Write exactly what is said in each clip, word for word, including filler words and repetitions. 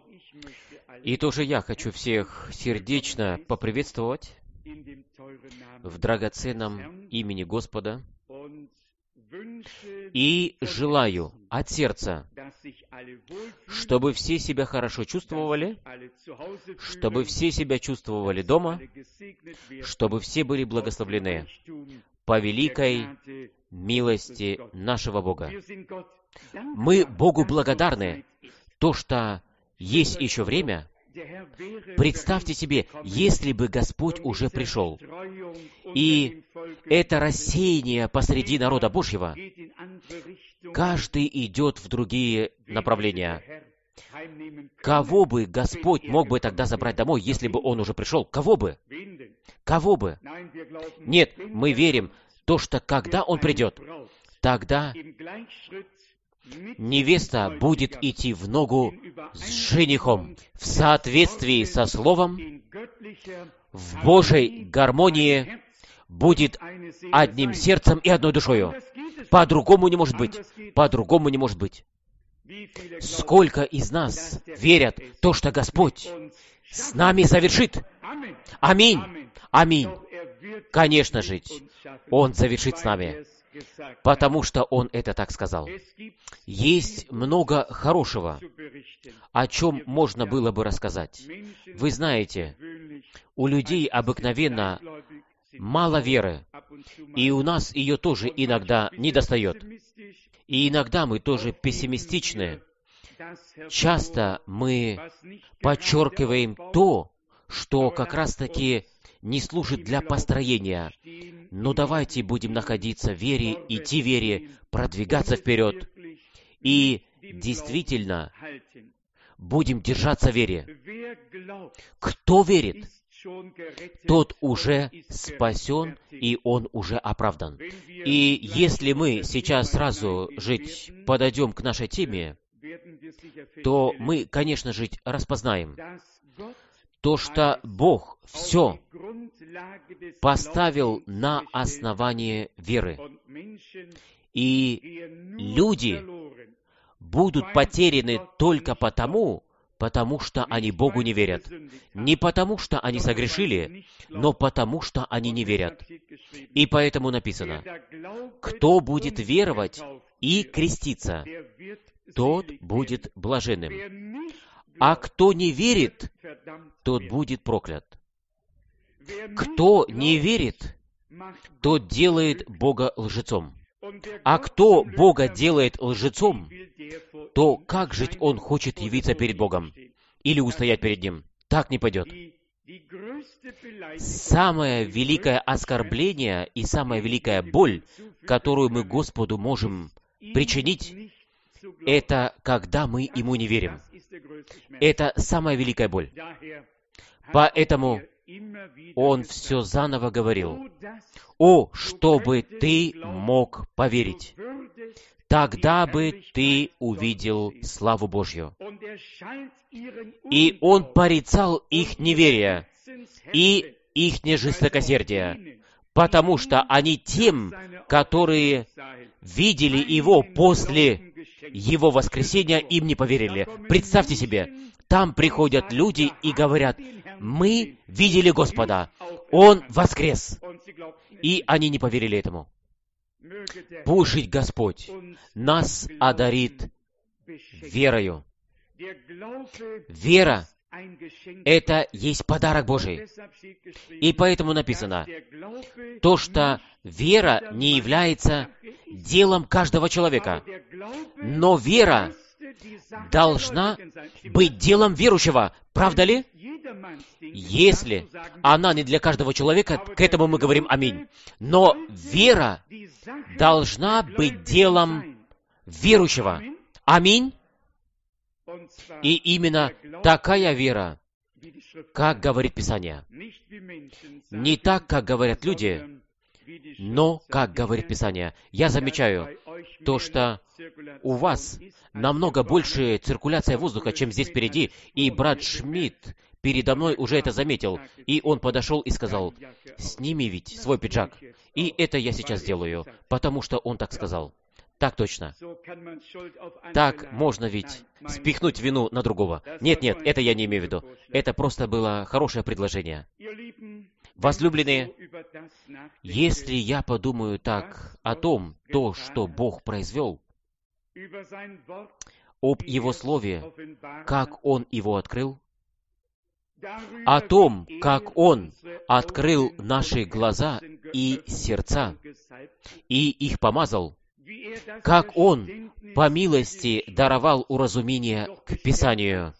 И тоже я хочу всех сердечно поприветствовать в драгоценном имени Господа и желаю от сердца, чтобы все себя хорошо чувствовали, чтобы все себя чувствовали дома, чтобы все были благословлены по великой милости нашего Бога. Мы Богу благодарны, то, что есть еще время. Представьте себе, если бы Господь уже пришел, и это рассеяние посреди народа Божьего, каждый идет в другие направления. Кого бы Господь мог бы тогда забрать домой, если бы Он уже пришел? Кого бы? Кого бы? Нет, мы верим, то, что когда Он придет, тогда невеста будет идти в ногу с женихом в соответствии со Словом, в Божьей гармонии, будет одним сердцем и одной душою. По-другому не может быть. По-другому не может быть. Сколько из нас верят то, что Господь с нами совершит? Аминь. Аминь. Конечно же, Он завершит с нами, потому что Он это так сказал. Есть много хорошего, о чем можно было бы рассказать. Вы знаете, у людей обыкновенно мало веры, и у нас ее тоже иногда недостает. И иногда мы тоже пессимистичны. Часто мы подчеркиваем то, что как раз-таки не служит для построения. Но давайте будем находиться в вере, идти в вере, продвигаться вперед. И действительно будем держаться в вере. Кто верит, тот уже спасен, и он уже оправдан. И если мы сейчас сразу жить подойдем к нашей теме, то мы, конечно же, распознаем то, что Бог все поставил на основании веры. И люди будут потеряны только потому, потому что они Богу не верят. Не потому, что они согрешили, но потому, что они не верят. И поэтому написано, кто будет веровать и креститься, тот будет блаженным. А кто не верит, тот будет проклят. Кто не верит, тот делает Бога лжецом. А кто Бога делает лжецом, то как жить он хочет явиться перед Богом или устоять перед Ним? Так не пойдет. Самое великое оскорбление и самая великая боль, которую мы Господу можем причинить, это когда мы Ему не верим. Это самая великая боль. Поэтому Он все заново говорил: «О, чтобы ты мог поверить! Тогда бы ты увидел славу Божью». И Он порицал их неверие и их жестокосердие, потому что они тем, которые видели Его после Его воскресения, им не поверили. Представьте себе, там приходят люди и говорят: «Мы видели Господа, Он воскрес». И они не поверили этому. Пусть Господь нас одарит верою. Вера — это есть подарок Божий. И поэтому написано, то, что вера не является делом каждого человека, но вера должна быть делом верующего. Правда ли? Если она не для каждого человека, к этому мы говорим аминь. Но вера должна быть делом верующего. Аминь. И именно такая вера, как говорит Писание. Не так, как говорят люди, но как говорит Писание. Я замечаю то, что у вас намного больше циркуляция воздуха, чем здесь впереди, и брат Шмидт передо мной уже это заметил, и он подошел и сказал: «Сними ведь свой пиджак». И это я сейчас делаю, потому что он так сказал. Так точно. Так можно ведь спихнуть вину на другого. Нет, нет, это я не имею в виду. Это просто было хорошее предложение. Возлюбленные, если я подумаю так о том, то, что Бог произвел, об Его Слове, как Он его открыл, о том, как Он открыл наши глаза и сердца, и их помазал, как Он по милости даровал уразумение к Писанию.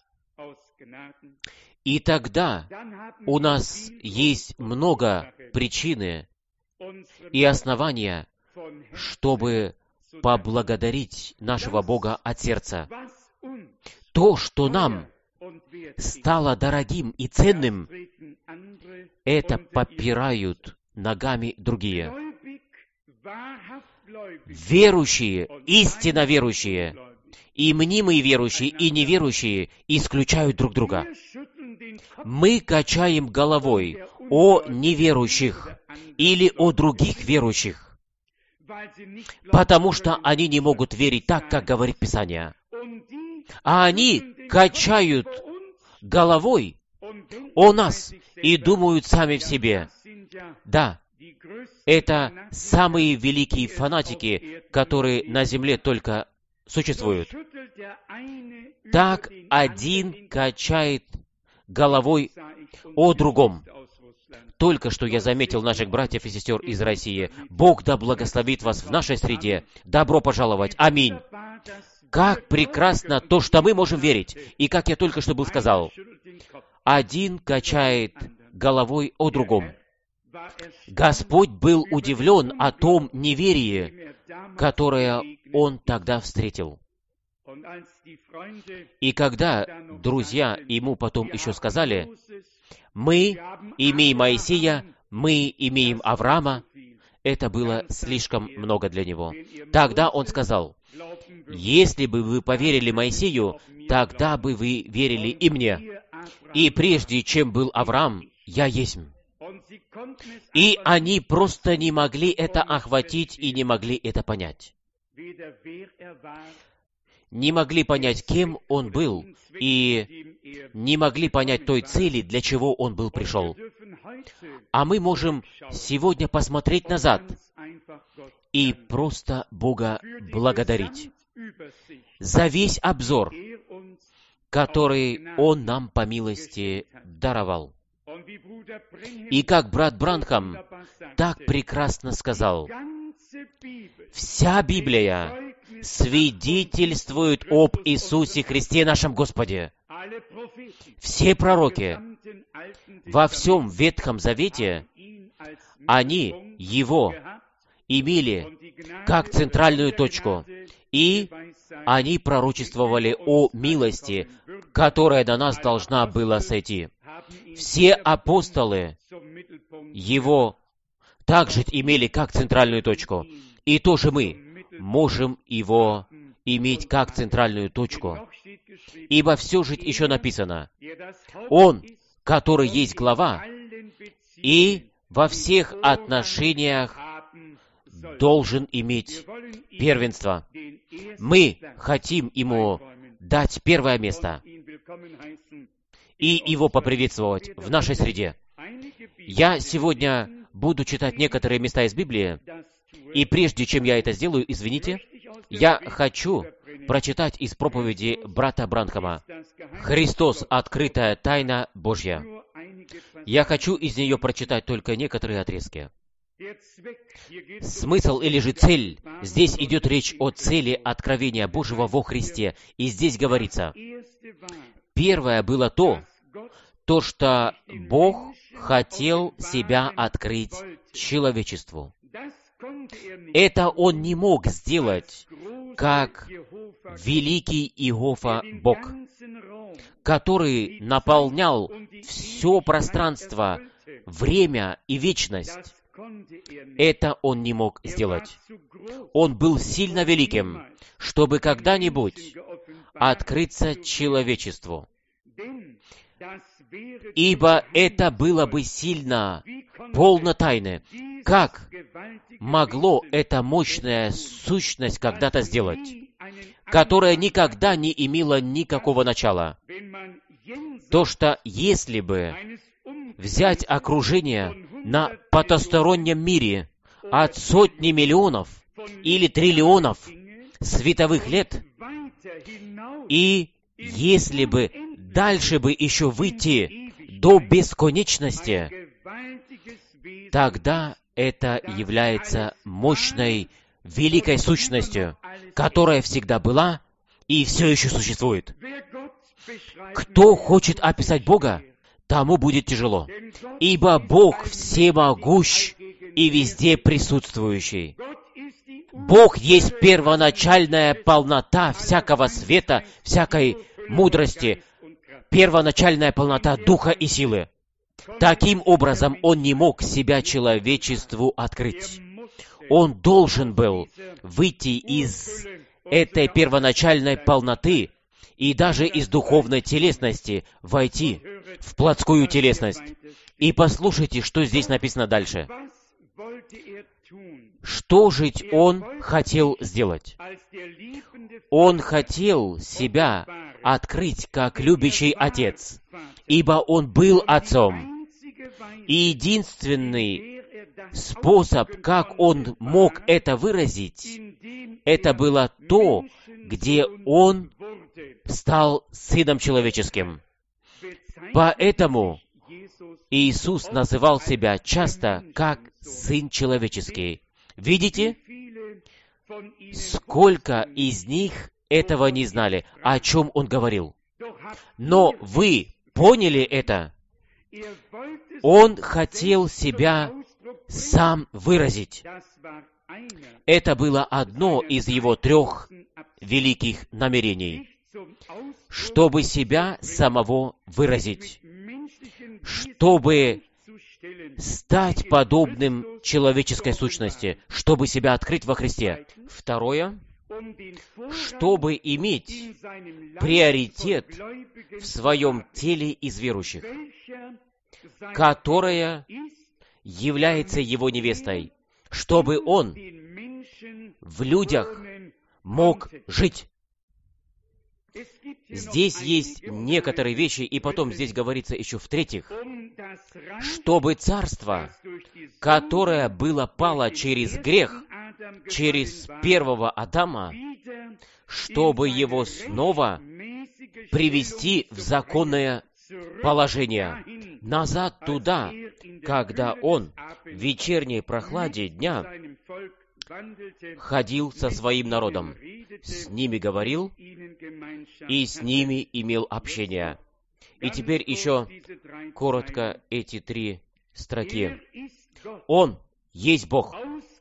И тогда у нас есть много причины и основания, чтобы поблагодарить нашего Бога от сердца. То, что нам стало дорогим и ценным, это попирают ногами другие. Верующие, истинно верующие, и мнимые верующие, и неверующие исключают друг друга. Мы качаем головой о неверующих или о других верующих, потому что они не могут верить так, как говорит Писание. А они качают головой о нас и думают сами в себе. Да, это самые великие фанатики, которые на земле только существуют. Так один качает головой о другом. Только что я заметил наших братьев и сестер из России. Бог да благословит вас в нашей среде. Добро пожаловать. Аминь. Как прекрасно то, что мы можем верить. И как я только что был сказал, один качает головой о другом. Господь был удивлен о том неверии, которое Он тогда встретил. И когда друзья ему потом еще сказали, мы имеем Моисея, мы имеем Авраама, это было слишком много для него. Тогда он сказал, если бы вы поверили Моисею, тогда бы вы верили и мне. И прежде чем был Авраам, я есть. И они просто не могли это охватить и не могли это понять. Не могли понять, кем он был, и не могли понять той цели, для чего он был пришел. А мы можем сегодня посмотреть назад и просто Бога благодарить за весь обзор, который Он нам по милости даровал. И как брат Бранхам так прекрасно сказал, вся Библия свидетельствует об Иисусе Христе нашем Господе. Все пророки во всем Ветхом Завете, они Его имели как центральную точку, и они пророчествовали о милости, которая на нас должна была сойти. Все апостолы Его также имели как центральную точку, и тоже мы можем Его иметь как центральную точку. Ибо все же еще написано, Он, который есть глава, и во всех отношениях должен иметь первенство. Мы хотим Ему дать первое место и Его поприветствовать в нашей среде. Я сегодня буду читать некоторые места из Библии, и прежде чем я это сделаю, извините, я хочу прочитать из проповеди брата Бранхама «Христос. Открытая тайна Божья». Я хочу из нее прочитать только некоторые отрезки. Смысл или же цель, здесь идет речь о цели откровения Божьего во Христе, и здесь говорится, первое было то, то, что Бог хотел себя открыть человечеству. Это Он не мог сделать, как великий Иегова Бог, который наполнял все пространство, время и вечность. Это Он не мог сделать. Он был сильно великим, чтобы когда-нибудь открыться человечеству. Ибо это было бы сильно полно тайны. как могло эта мощная сущность когда-то сделать, которая никогда не имела никакого начала? То, что если бы взять окружение на потустороннем мире от сотни миллионов или триллионов световых лет, и если бы дальше бы еще выйти до бесконечности, тогда это является мощной, великой сущностью, которая всегда была и все еще существует. Кто хочет описать Бога, тому будет тяжело, ибо Бог всемогущ и везде присутствующий. Бог есть первоначальная полнота всякого света, всякой мудрости, первоначальная полнота духа и силы. Таким образом, Он не мог себя человечеству открыть. Он должен был выйти из этой первоначальной полноты и даже из духовной телесности войти в плотскую телесность. И послушайте, что здесь написано дальше. Что же Он хотел сделать? Он хотел себя открыть как любящий Отец, ибо Он был Отцом. И единственный способ, как Он мог это выразить, это было то, где Он стал Сыном Человеческим. Поэтому Иисус называл себя часто как Сын Человеческий. Видите, сколько из них этого не знали, о чем Он говорил. Но вы поняли это? Он хотел себя сам выразить. Это было одно из Его трех великих намерений, чтобы себя самого выразить, чтобы стать подобным человеческой сущности, чтобы себя открыть во Христе. Второе, чтобы иметь приоритет в своем теле из верующих, которая является Его невестой, чтобы Он в людях мог жить. Здесь есть некоторые вещи, и потом здесь говорится еще в-третьих, чтобы царство, которое было пало через грех, через первого Адама, чтобы его снова привести в законное положение, назад туда, когда он в вечерней прохладе дня ходил со своим народом, с ними говорил и с ними имел общение. И теперь еще коротко эти три строки. Он есть Бог,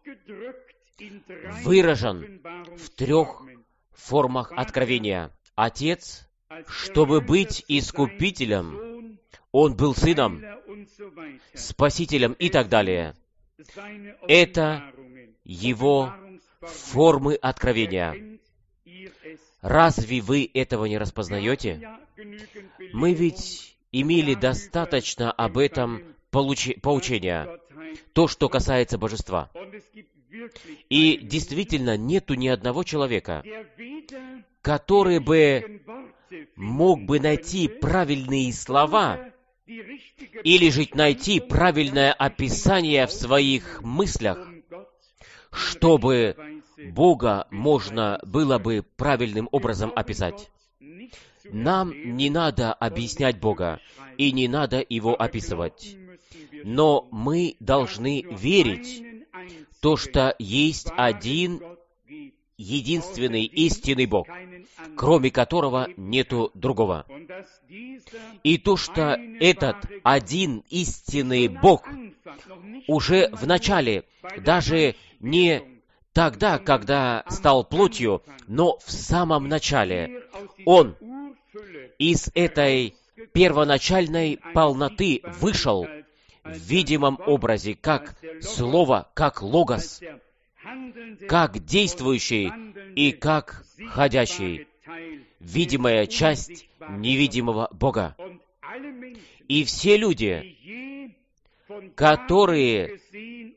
выражен в трех формах откровения. Отец, чтобы быть искупителем, Он был Сыном, Спасителем и так далее. Это Его формы откровения. Разве вы этого не распознаете? Мы ведь имели достаточно об этом получи- поучения, то, что касается Божества. И действительно, нету ни одного человека, который бы мог бы найти правильные слова или же найти правильное описание в своих мыслях, чтобы Бога можно было бы правильным образом описать. Нам не надо объяснять Бога, и не надо Его описывать. Но мы должны верить в то, что есть один единственный истинный Бог, кроме которого нету другого. И то, что этот один истинный Бог уже в начале, даже не тогда, когда стал плотью, но в самом начале, Он из этой первоначальной полноты вышел в видимом образе, как Слово, как Логос, как действующий и как ходящий, видимая часть невидимого Бога. И все люди, которые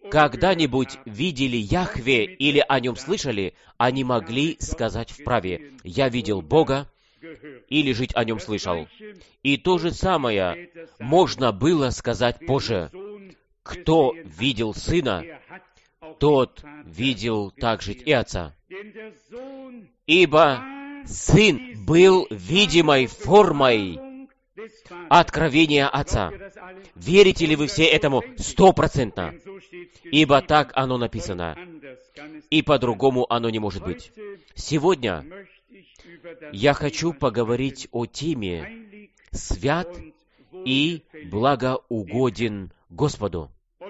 когда-нибудь видели Яхве или о нем слышали, они могли сказать вправе: «Я видел Бога» или жить о нем слышал. И то же самое можно было сказать позже: «Кто видел Сына, тот видел также и Отца». Ибо Сын был видимой формой откровения Отца. Верите ли вы все этому стопроцентно? Ибо так оно написано, и по-другому оно не может быть. Сегодня я хочу поговорить о теме «Свят и благоугоден Господу».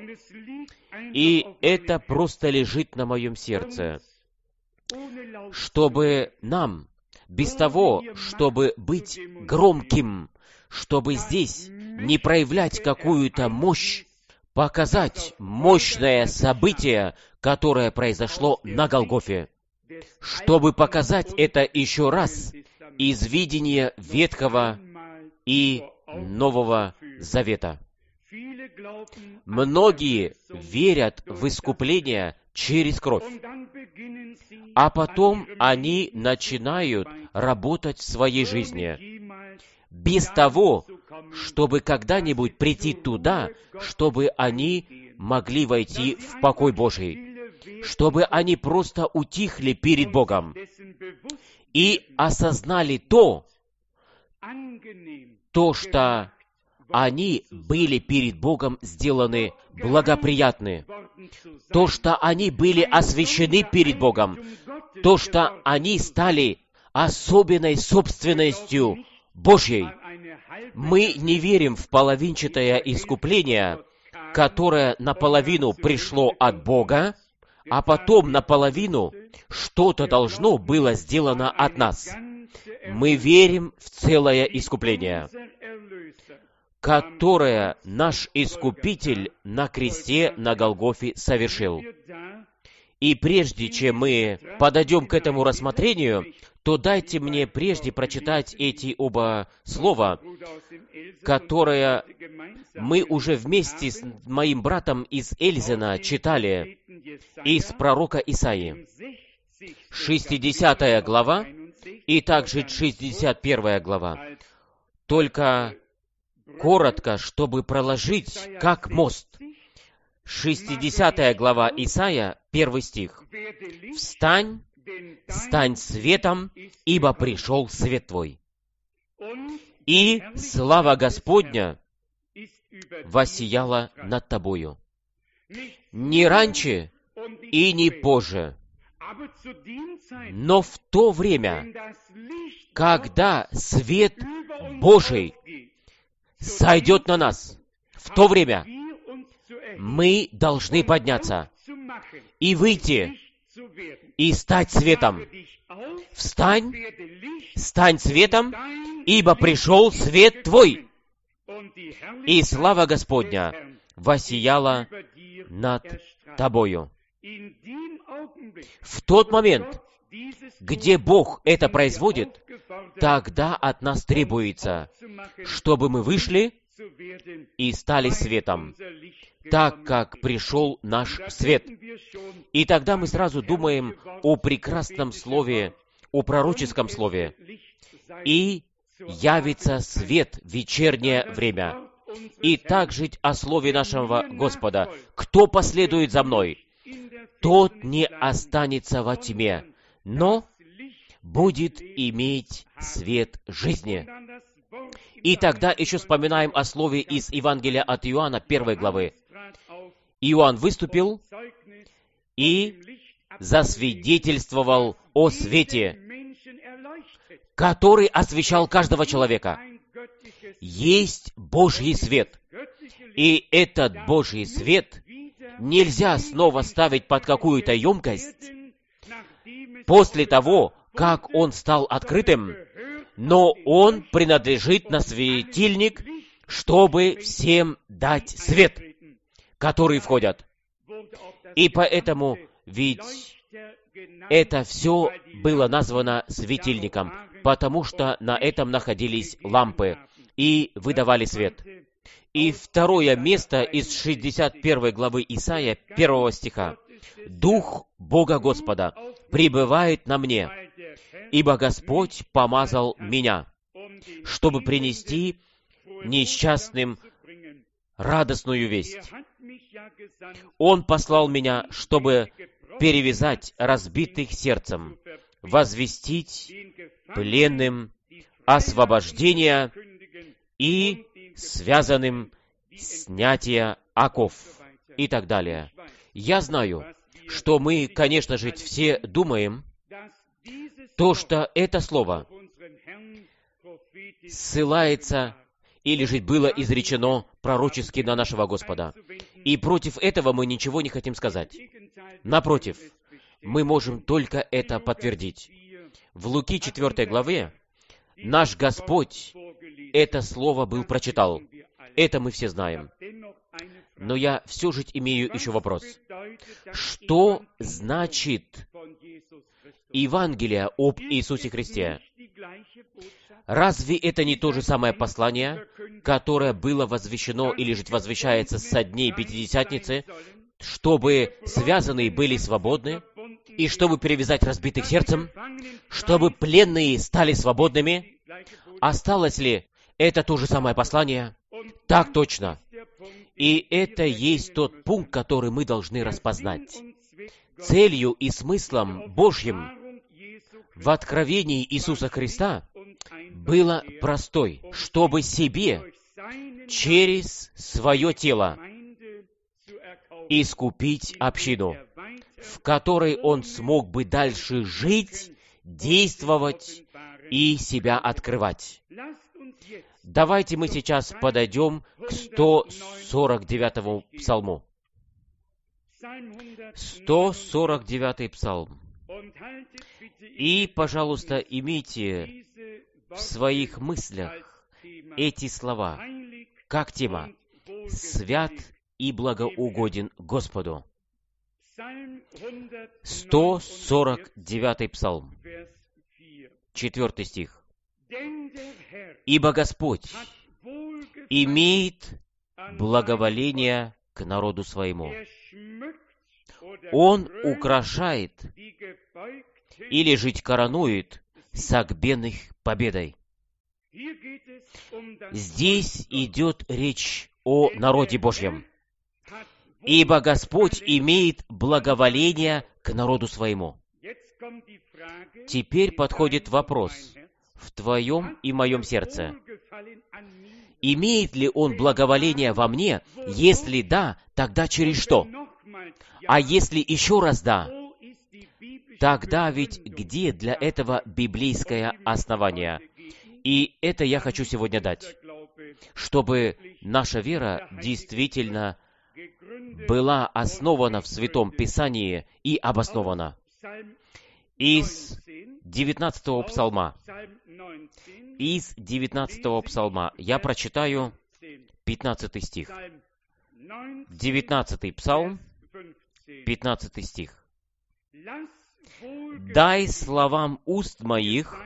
И это просто лежит на моем сердце, чтобы нам, без того, чтобы быть громким, чтобы здесь не проявлять какую-то мощь, показать мощное событие, которое произошло на Голгофе, чтобы показать это еще раз из видения Ветхого и Нового Завета. Многие верят в искупление через кровь, а потом они начинают работать в своей жизни, без того, чтобы когда-нибудь прийти туда, чтобы они могли войти в покой Божий, чтобы они просто утихли перед Богом и осознали то, то, что они были перед Богом сделаны благоприятны, то, что они были освящены перед Богом, то, что они стали особенной собственностью Божьей. Мы не верим в половинчатое искупление, которое наполовину пришло от Бога, а потом наполовину что-то должно было сделано от нас. Мы верим в целое искупление, которое наш Искупитель на кресте на Голгофе совершил. И прежде чем мы подойдем к этому рассмотрению, то дайте мне прежде прочитать эти оба слова, которые мы уже вместе с моим братом из Эльзена читали из пророка Исаии. шестидесятая глава и также шестьдесят первая глава. Только коротко, чтобы проложить как мост. шестидесятая глава Исаия, первый стих. «Встань, стань светом, ибо пришел свет твой, и слава Господня воссияла над тобою. Не раньше и не позже, но в то время, когда свет Божий сойдет на нас, в то время мы должны подняться и выйти, и стать светом. Встань, стань светом, ибо пришел свет твой, и слава Господня воссияла над тобою». В тот момент, где Бог это производит, тогда от нас требуется, чтобы мы вышли и стали светом, так как пришел наш свет. И тогда мы сразу думаем о прекрасном слове, о пророческом слове. «И явится свет в вечернее время». И также о слове нашего Господа: «Кто последует за мной, тот не останется во тьме, но будет иметь свет жизни». И тогда еще вспоминаем о слове из Евангелия от Иоанна, первой главы. Иоанн выступил и засвидетельствовал о свете, который освещал каждого человека. Есть Божий свет, и этот Божий свет нельзя снова ставить под какую-то емкость после того, как он стал открытым, но он принадлежит на светильник, чтобы всем дать свет, который входят. И поэтому ведь это все было названо светильником, потому что на этом находились лампы и выдавали свет. И второе место из шестьдесят первой главы Исаия, первого стиха. «Дух Бога Господа пребывает на мне, ибо Господь помазал меня, чтобы принести несчастным радостную весть. Он послал меня, чтобы перевязать разбитых сердцем, возвестить пленным освобождение и связанным снятие оков», и так далее. Я знаю, что мы, конечно же, все думаем, то, что это слово ссылается или же было изречено пророчески на нашего Господа. И против этого мы ничего не хотим сказать. Напротив, мы можем только это подтвердить. В Луки четвёртой главе наш Господь это слово был прочитал. Это мы все знаем. Но я все же имею еще вопрос. Что значит Евангелие об Иисусе Христе? Разве это не то же самое послание, которое было возвещено или же возвещается со дней Пятидесятницы, чтобы связанные были свободны, и чтобы перевязать разбитых сердцем, чтобы пленные стали свободными? Осталось ли это то же самое послание? Так точно. И это есть тот пункт, который мы должны распознать. Целью и смыслом Божьим в откровении Иисуса Христа было простой, чтобы себе через свое тело искупить общину, в которой Он смог бы дальше жить, действовать и себя открывать. Давайте мы сейчас подойдем к сто сорок девятому псалму. сто сорок девятый псалм. И, пожалуйста, имейте в своих мыслях эти слова, как тема «Свят и благоугоден Господу». сто сорок девятый псалм, четвертый стих. «Ибо Господь имеет благоволение к народу своему. Он украшает или жить коронует согбенных победой». Здесь идет речь о народе Божьем. «Ибо Господь имеет благоволение к народу своему». Теперь подходит вопрос в твоем и моем сердце. Имеет ли Он благоволение во мне? Если да, тогда через что? А если еще раз да, тогда ведь где для этого библейское основание? И это я хочу сегодня дать, чтобы наша вера действительно была основана в Святом Писании и обоснована. Из девятнадцатого псалма, из девятнадцатого псалма я прочитаю пятнадцатый стих. девятнадцатый псалм, пятнадцатый стих. «Дай словам уст моих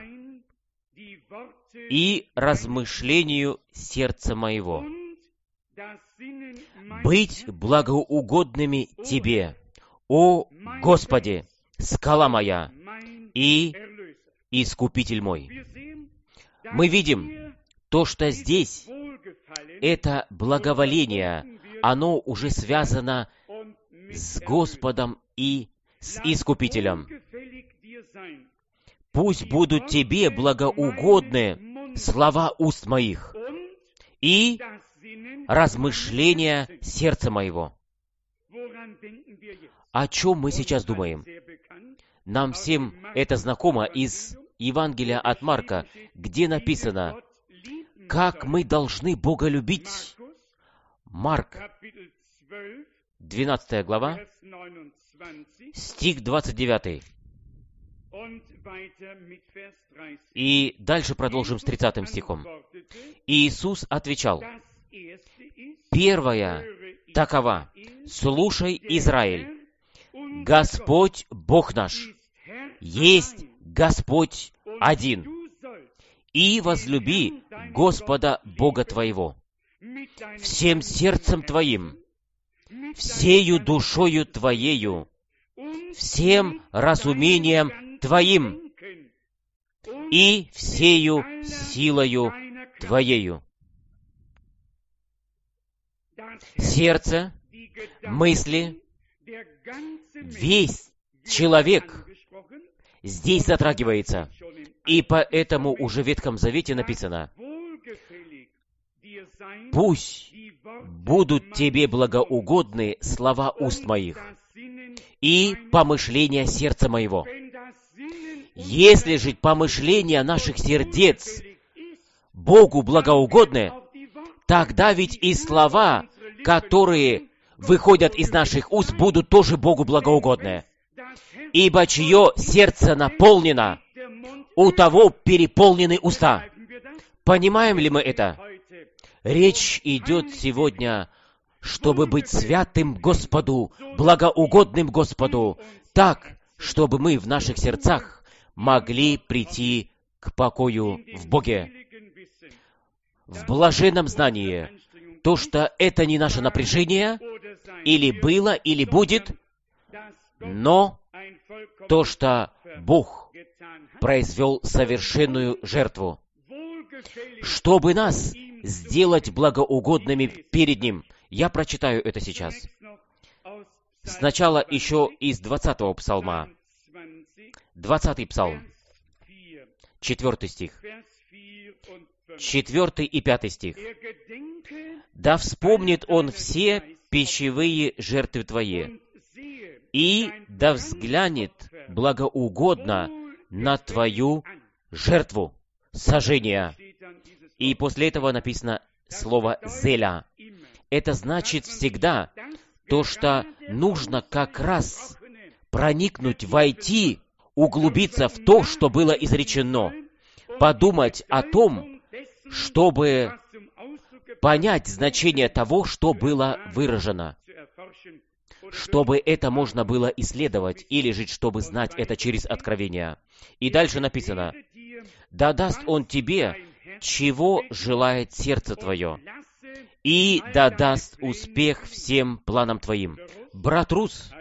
и размышлению сердца моего быть благоугодными Тебе, о Господи, скала моя и Искупитель мой». Мы видим то, что здесь это благоволение, оно уже связано с Господом и с Искупителем. «Пусть будут Тебе благоугодны слова уст моих и размышления сердца моего». О чем мы сейчас думаем? Нам всем это знакомо из Евангелия от Марка, где написано, как мы должны Бога любить. Марк, двенадцатая глава, стих двадцать девятый. И дальше продолжим с тридцатым стихом. «Иисус отвечал: первая такова: слушай, Израиль, Господь Бог наш есть Господь один, и возлюби Господа Бога твоего всем сердцем твоим, всею душою твоею, всем разумением твоим и всею силою твоею. Сердце, мысли, весь человек здесь затрагивается. И поэтому уже в Ветхом Завете написано: «Пусть будут тебе благоугодны слова уст моих и помышления сердца моего». Если же помышления наших сердец Богу благоугодны, тогда ведь и слова, которые выходят из наших уст, будут тоже Богу благоугодны. Ибо чье сердце наполнено, у того переполнены уста. Понимаем ли мы это? Речь идет сегодня, чтобы быть святым Господу, благоугодным Господу, так, чтобы мы в наших сердцах могли прийти к покою в Боге. В блаженном знании, то, что это не наше напряжение, или было, или будет, но то, что Бог произвел совершенную жертву, чтобы нас сделать благоугодными перед Ним. Я прочитаю это сейчас. Сначала еще из двадцатого псалма. двадцатый псалм, четвертый стих. Четвертый и пятый стих. «Да вспомнит он все пищевые жертвы твои, и да взглянет благоугодно на твою жертву сожжения». И после этого написано слово «зеля». Это значит всегда то, что нужно как раз проникнуть, войти, углубиться в то, что было изречено, подумать о том, чтобы понять значение того, что было выражено, чтобы это можно было исследовать, или же чтобы знать это через откровение. И дальше написано: «Да даст Он тебе, чего желает сердце твое, и да даст успех всем планам твоим». Брат Рус,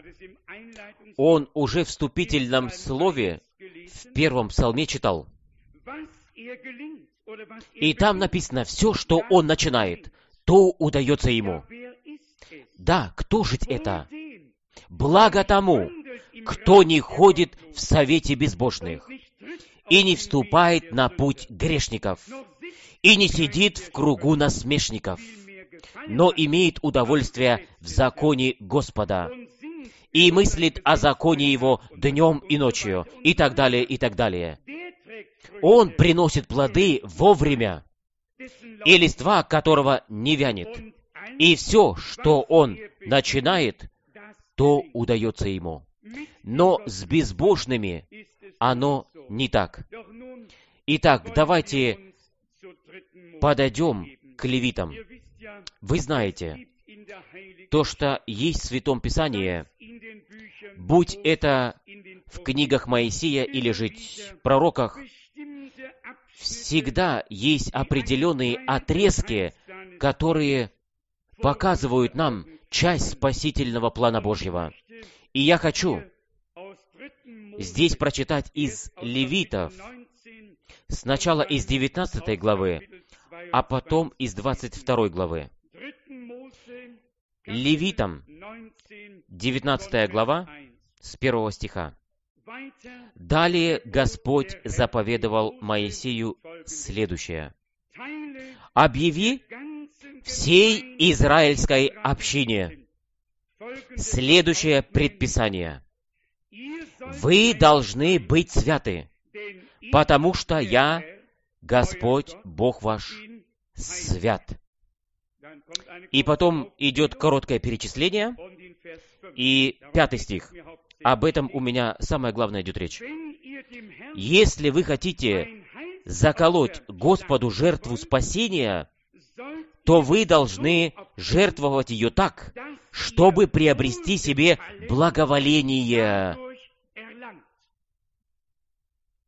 он уже в вступительном слове в первом псалме читал. И там написано: все, что он начинает, то удается ему. Да, кто же это? Благо тому, кто не ходит в совете безбожных, и не вступает на путь грешников, и не сидит в кругу насмешников, но имеет удовольствие в законе Господа, и мыслит о законе Его днем и ночью, и так далее, и так далее. Он приносит плоды вовремя, и листва которого не вянет. И все, что он начинает, то удается ему. Но с безбожными оно не так. Итак, давайте подойдем к левитам. Вы знаете, то, что есть в Святом Писании, будь это в книгах Моисея или же в пророках, всегда есть определенные отрезки, которые показывают нам часть спасительного плана Божьего. И я хочу здесь прочитать из Левитов, сначала из девятнадцатой главы, а потом из двадцать второй главы. Левитам, девятнадцатая глава, с первого стиха. «Далее Господь заповедовал Моисею следующее: объяви всей израильской общине следующее предписание: вы должны быть святы, потому что я, Господь, Бог ваш, свят». И потом идет короткое перечисление, и пятый стих. Об этом у меня самое главное идет речь. «Если вы хотите заколоть Господу жертву спасения, то вы должны жертвовать ее так, чтобы приобрести себе благоволение».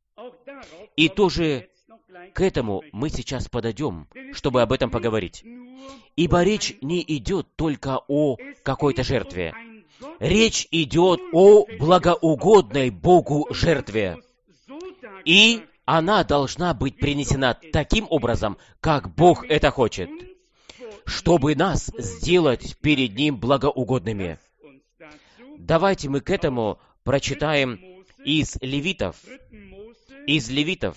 И тоже к этому мы сейчас подойдем, чтобы об этом поговорить. Ибо речь не идет только о какой-то жертве. Речь идет о благоугодной Богу жертве. И она должна быть принесена таким образом, как Бог это хочет, чтобы нас сделать перед Ним благоугодными. Давайте мы к этому прочитаем из Левитов, из Левитов,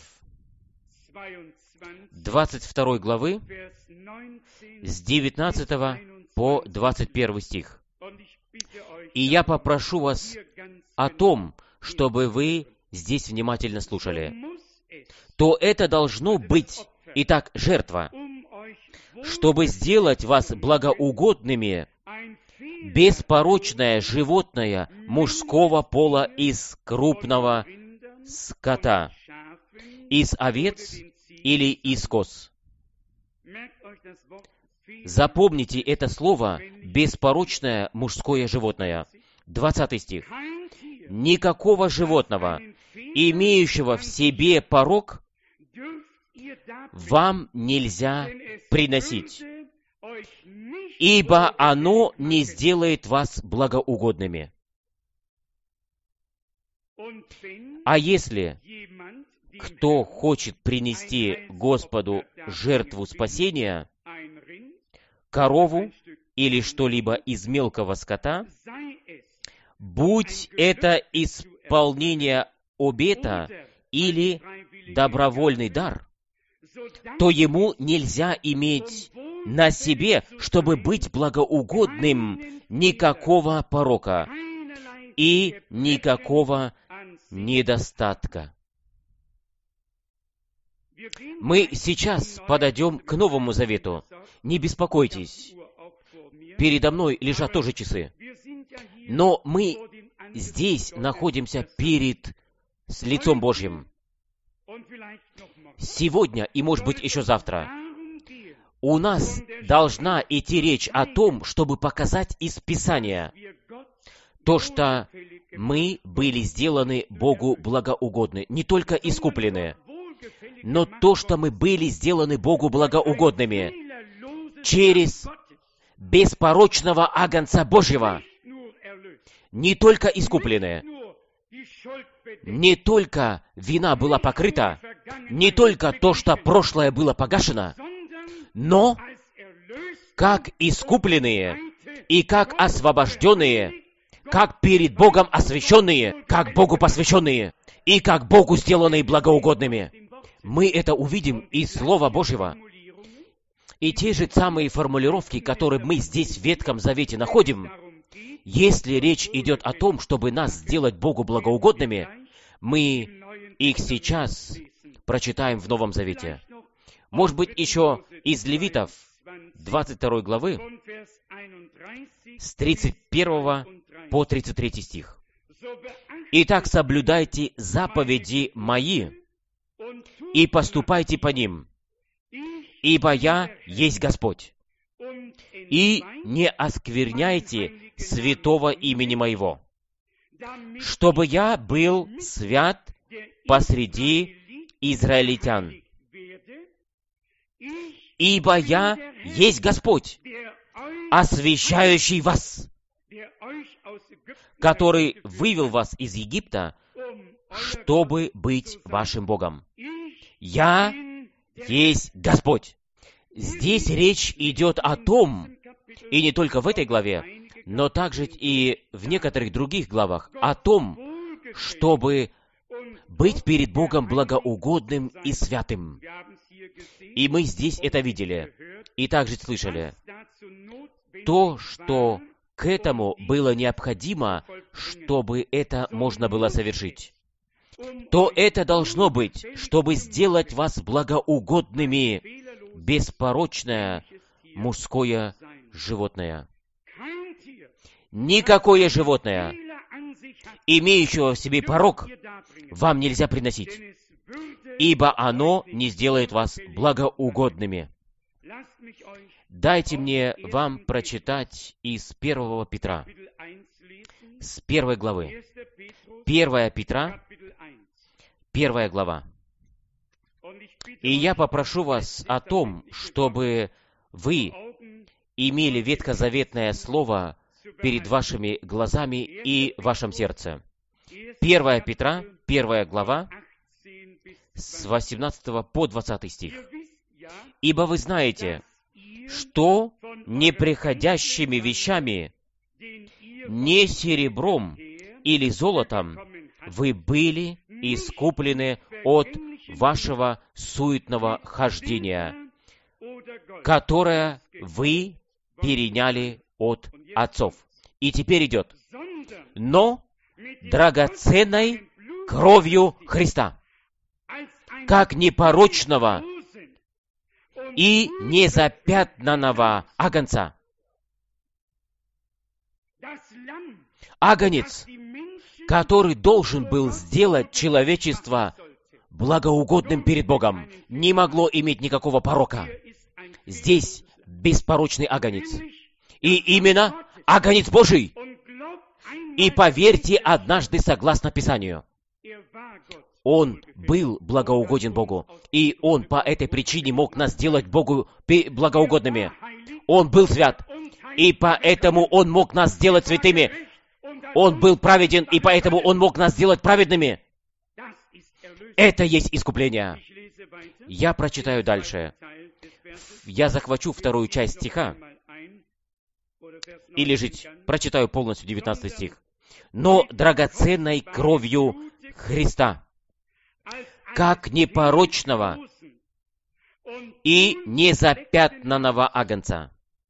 двадцать второй главы, с девятнадцатого по двадцать первый стих. И я попрошу вас о том, чтобы вы здесь внимательно слушали. То это должно быть, итак, жертва, чтобы сделать вас благоугодными, беспорочное животное мужского пола из крупного скота, из овец или из коз. Запомните это слово «беспорочное мужское животное». двадцатый стих. «Никакого животного, имеющего в себе порок, вам нельзя приносить, ибо оно не сделает вас благоугодными». А если кто хочет принести Господу жертву спасения, корову или что-либо из мелкого скота, будь это исполнение обета или добровольный дар, то ему нельзя иметь на себе, чтобы быть благоугодным, никакого порока и никакого недостатка. Мы сейчас подойдем к Новому Завету. Не беспокойтесь, передо мной лежат тоже часы. Но мы здесь находимся перед с лицом Божьим. Сегодня и, может быть, еще завтра у нас должна идти речь о том, чтобы показать из Писания то, что мы были сделаны Богу благоугодны, не только искуплены, но то, что мы были сделаны Богу благоугодными через беспорочного агнца Божьего, не только искуплены, не только вина была покрыта, не только то, что прошлое было погашено, но как искупленные и как освобожденные, как перед Богом освященные, как Богу посвященные и как Богу сделанные благоугодными. Мы это увидим из Слова Божьего. И те же самые формулировки, которые мы здесь в Ветхом Завете находим, если речь идет о том, чтобы нас сделать Богу благоугодными, мы их сейчас прочитаем в Новом Завете. Может быть, еще из Левитов, двадцать второй главы, с тридцать первого по тридцать третий стих. «Итак, соблюдайте заповеди мои и поступайте по ним, ибо я есть Господь. И не оскверняйте святого имени моего, чтобы я был свят посреди израильтян. Ибо я есть Господь, освящающий вас, который вывел вас из Египта, чтобы быть вашим Богом. Я есть Господь». Здесь речь идет о том, и не только в этой главе, но также и в некоторых других главах, о том, чтобы быть перед Богом благоугодным и святым. И мы здесь это видели, и также слышали. То, что к этому было необходимо, чтобы это можно было совершить, то это должно быть, чтобы сделать вас благоугодными, беспорочное мужское животное. Никакое животное, имеющего в себе порок, вам нельзя приносить, ибо оно не сделает вас благоугодными. Дайте мне вам прочитать из первого Петра, с первой главы. первая Петра, первая глава. И я попрошу вас о том, чтобы вы имели ветхозаветное слово перед вашими глазами и в вашем сердце. первое Петра, первая глава, с восемнадцатого по двадцатый стих. «Ибо вы знаете, что неприходящими вещами, не серебром или золотом, вы были искуплены от вашего суетного хождения, которое вы переняли от отцов». И теперь идет. «Но драгоценной кровью Христа, как непорочного и незапятнанного агнца». Агнец, который должен был сделать человечество благоугодным перед Богом, не могло иметь никакого порока. Здесь беспорочный агнец. И именно агнец Божий. И поверьте однажды, согласно Писанию, Он был благоугоден Богу, и Он по этой причине мог нас сделать Богу благоугодными. Он был свят, и поэтому Он мог нас сделать святыми. Он был праведен, и поэтому Он мог нас сделать праведными. Это есть искупление. Я прочитаю дальше. Я захвачу вторую часть стиха, или же прочитаю полностью девятнадцатый стих. «Но драгоценной кровью Христа, как непорочного и незапятнанного агнца».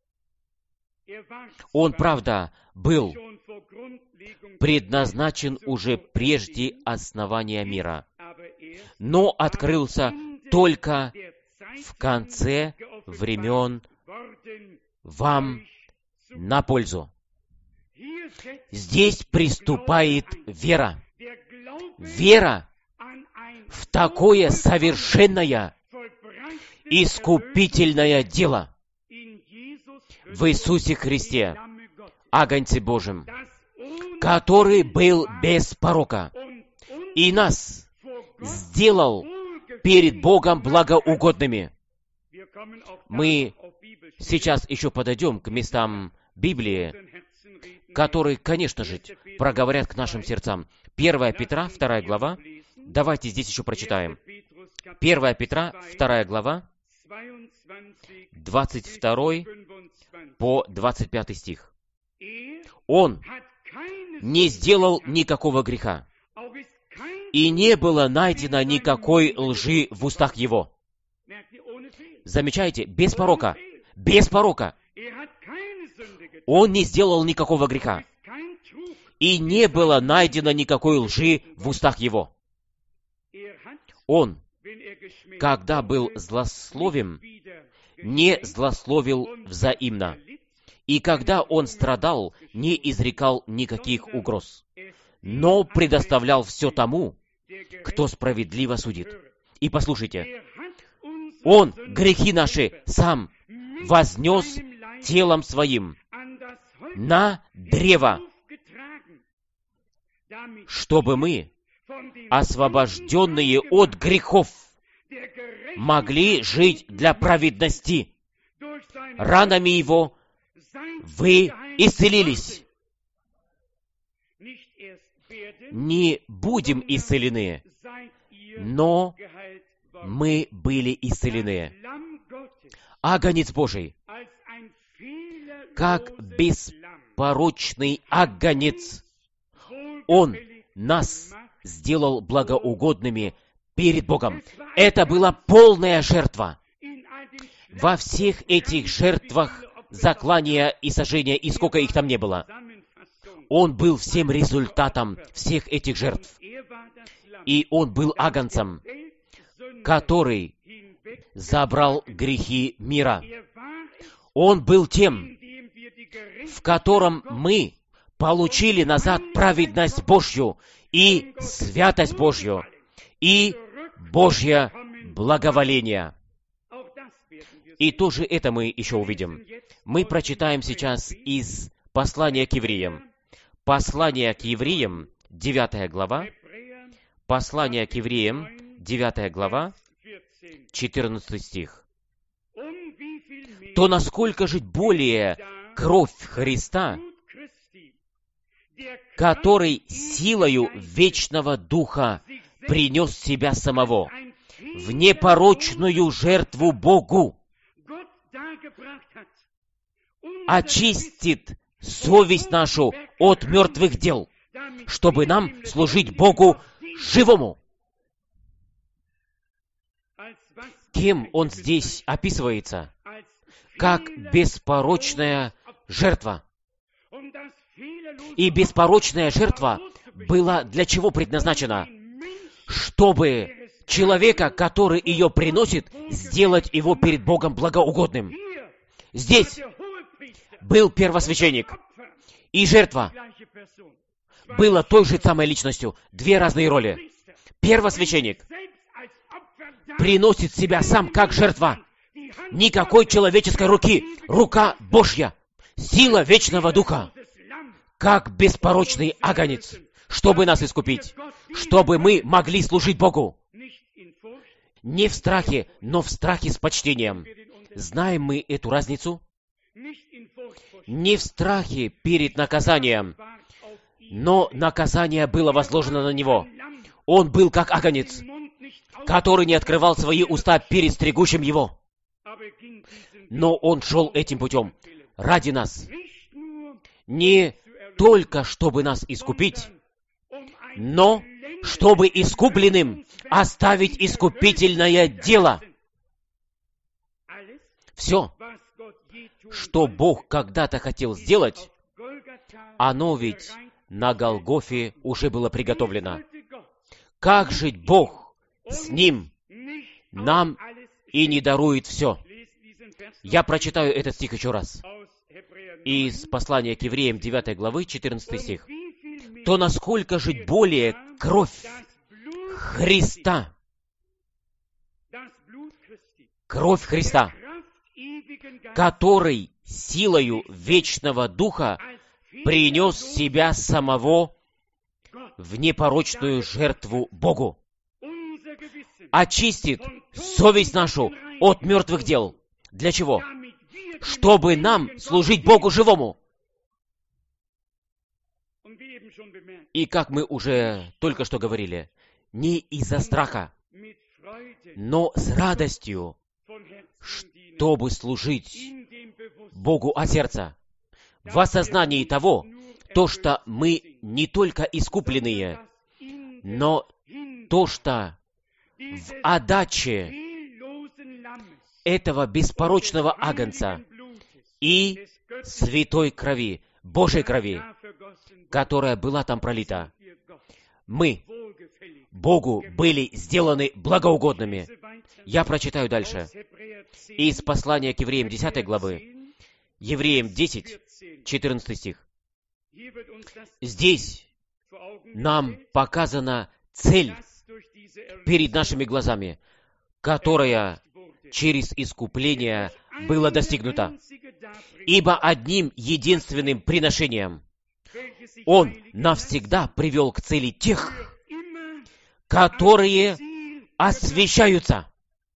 Он, правда, был предназначен уже прежде основания мира, но открылся только в конце времен вам на пользу. Здесь приступает вера. Вера в такое совершенное искупительное дело в Иисусе Христе, Агнце Божьем, который был без порока, и нас сделал перед Богом благоугодными. Мы сейчас еще подойдем к местам Библии, которые, конечно же, проговорят к нашим сердцам. первое Петра, вторая глава. Давайте здесь еще прочитаем. первое Петра, вторая глава, двадцать второй по двадцать пятый стих. «Он не сделал никакого греха, и не было найдено никакой лжи в устах его». Замечаете? Без порока. Без порока. Он не сделал никакого греха, и не было найдено никакой лжи в устах его. Он, когда был злословен, не злословил взаимно, и когда он страдал, не изрекал никаких угроз, но предоставлял все тому, кто справедливо судит. И послушайте, Он грехи наши сам вознес телом своим на древо, чтобы мы, освобожденные от грехов, могли жить для праведности. Ранами Его вы исцелились. Не будем исцелены, но мы были исцелены. Агнец Божий, как беспорочный агнец, Он нас сделал благоугодными перед Богом. Это была полная жертва. Во всех этих жертвах заклания и сожжения, и сколько их там не было, Он был всем результатом всех этих жертв. И Он был агнцем, который забрал грехи мира. Он был тем, в котором мы получили назад праведность Божью и святость Божью и Божье благоволение. И тоже это мы еще увидим. Мы прочитаем сейчас из послания к евреям. Послание к евреям, девятая глава. Послание к евреям, девятая глава, четырнадцатый стих. то насколько же более кровь Христа, который силою вечного Духа принес себя самого в непорочную жертву Богу, очистит совесть нашу от мертвых дел, чтобы нам служить Богу живому. Кем он здесь описывается? Как беспорочная жертва. И беспорочная жертва была для чего предназначена? Чтобы человека, который ее приносит, сделать его перед Богом благоугодным. Здесь был первосвященник, и жертва была той же самой личностью. Две разные роли. Первосвященник приносит себя сам как жертва. Никакой человеческой руки. Рука Божья. Сила вечного Духа. Как беспорочный агнец, чтобы нас искупить. Чтобы мы могли служить Богу. Не в страхе, но в страхе с почтением. Знаем мы эту разницу? Не в страхе перед наказанием, но наказание было возложено на него. Он был как агнец, который не открывал свои уста перед стригущим его. Но он шел этим путем ради нас. Не только чтобы нас искупить, но чтобы искупленным оставить искупительное дело. Все, что Бог когда-то хотел сделать, оно ведь на Голгофе уже было приготовлено. Как жить Бог с Ним нам и не дарует все? Я прочитаю этот стих еще раз. Из послания к евреям девятой главы, четырнадцатый стих. То насколько же более кровь Христа, кровь Христа, который силою вечного Духа принес себя самого в непорочную жертву Богу, очистит совесть нашу от мертвых дел. Для чего? Чтобы нам служить Богу живому. И как мы уже только что говорили, не из-за страха, но с радостью, чтобы служить Богу от сердца, в осознании того, то, что мы не только искупленные, но то, что в отдаче этого беспорочного агнца и святой крови, Божьей крови, которая была там пролита, мы Богу были сделаны благоугодными. Я прочитаю дальше. Из послания к евреям десятой главы, Евреям десять, четырнадцатый стих. Здесь нам показана цель перед нашими глазами, которая через искупление была достигнута. Ибо одним единственным приношением Он навсегда привел к цели тех, которые освящаются.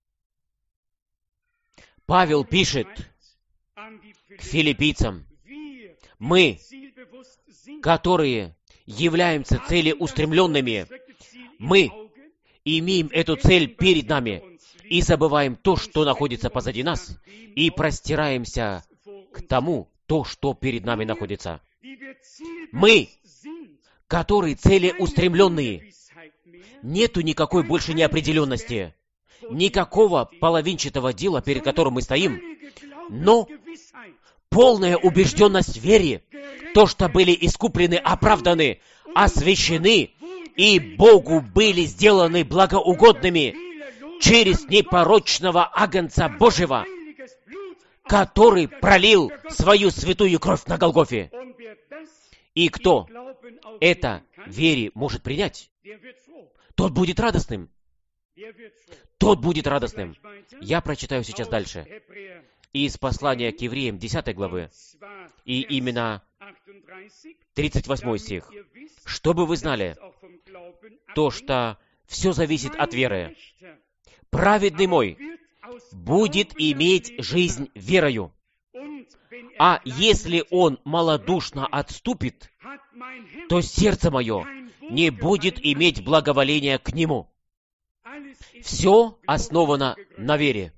Павел пишет к филиппийцам: мы, которые являемся целеустремленными, мы имеем эту цель перед нами и забываем то, что находится позади нас, и простираемся к тому, то, что перед нами находится. Мы, которые целеустремленные, нету никакой больше неопределенности, никакого половинчатого дела, перед которым мы стоим, но полная убежденность в вере, то, что были искуплены, оправданы, освящены, и Богу были сделаны благоугодными через непорочного агнца Божьего, который пролил свою святую кровь на Голгофе. И кто это вере может принять, тот будет радостным. Тот будет радостным. Я прочитаю сейчас дальше. Из послания к евреям десятой главы, и именно тридцать восьмой стих. Чтобы вы знали, то, что все зависит от веры. Праведный мой будет иметь жизнь верою. А если он малодушно отступит, то сердце мое не будет иметь благоволения к нему. Все основано на вере.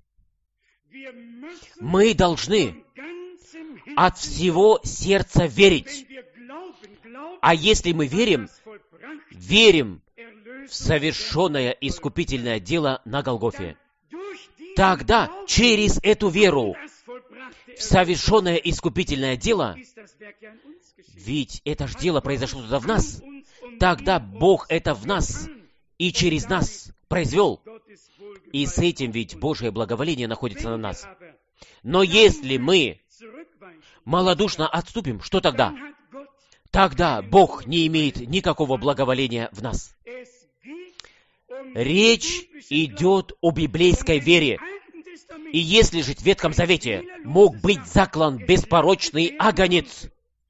Мы должны от всего сердца верить. А если мы верим, верим в совершенное искупительное дело на Голгофе, тогда через эту веру в совершенное искупительное дело, ведь это же дело произошло туда в нас, тогда Бог это в нас и через нас произвел. И с этим ведь Божие благоволение находится на нас. Но если мы малодушно отступим, что тогда? Тогда Бог не имеет никакого благоволения в нас. Речь идет о библейской вере. И если же в Ветхом Завете мог быть заклан беспорочный агнец,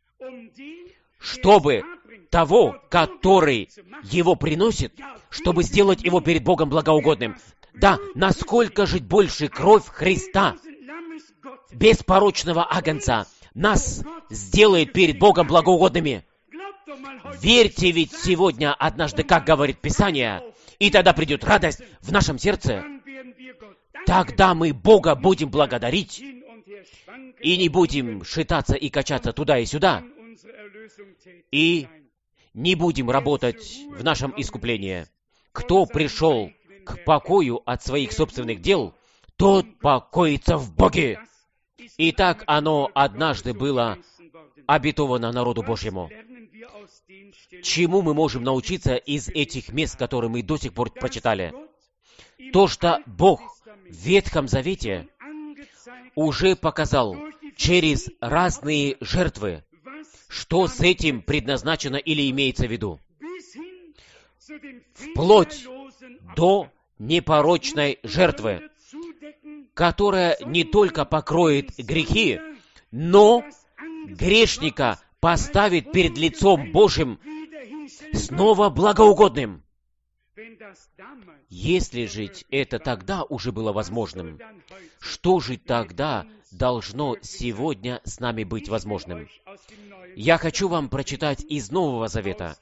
чтобы того, который его приносит, чтобы сделать его перед Богом благоугодным, да, насколько же больше кровь Христа, беспорочного агнца, нас сделает перед Богом благоугодными. Верьте ведь сегодня однажды, как говорит Писание, и тогда придет радость в нашем сердце. Тогда мы Бога будем благодарить и не будем шататься и качаться туда и сюда, и не будем работать в нашем искуплении. Кто пришел к покою от своих собственных дел, тот покоится в Боге. И так оно однажды было обетовано народу Божьему. Чему мы можем научиться из этих мест, которые мы до сих пор прочитали? То, что Бог в Ветхом Завете уже показал через разные жертвы, что с этим предназначено или имеется в виду. Вплоть до непорочной жертвы, которая не только покроет грехи, но грешника поставит перед лицом Божьим снова благоугодным. Если же это тогда уже было возможным, что же тогда должно сегодня с нами быть возможным? Я хочу вам прочитать из Нового Завета,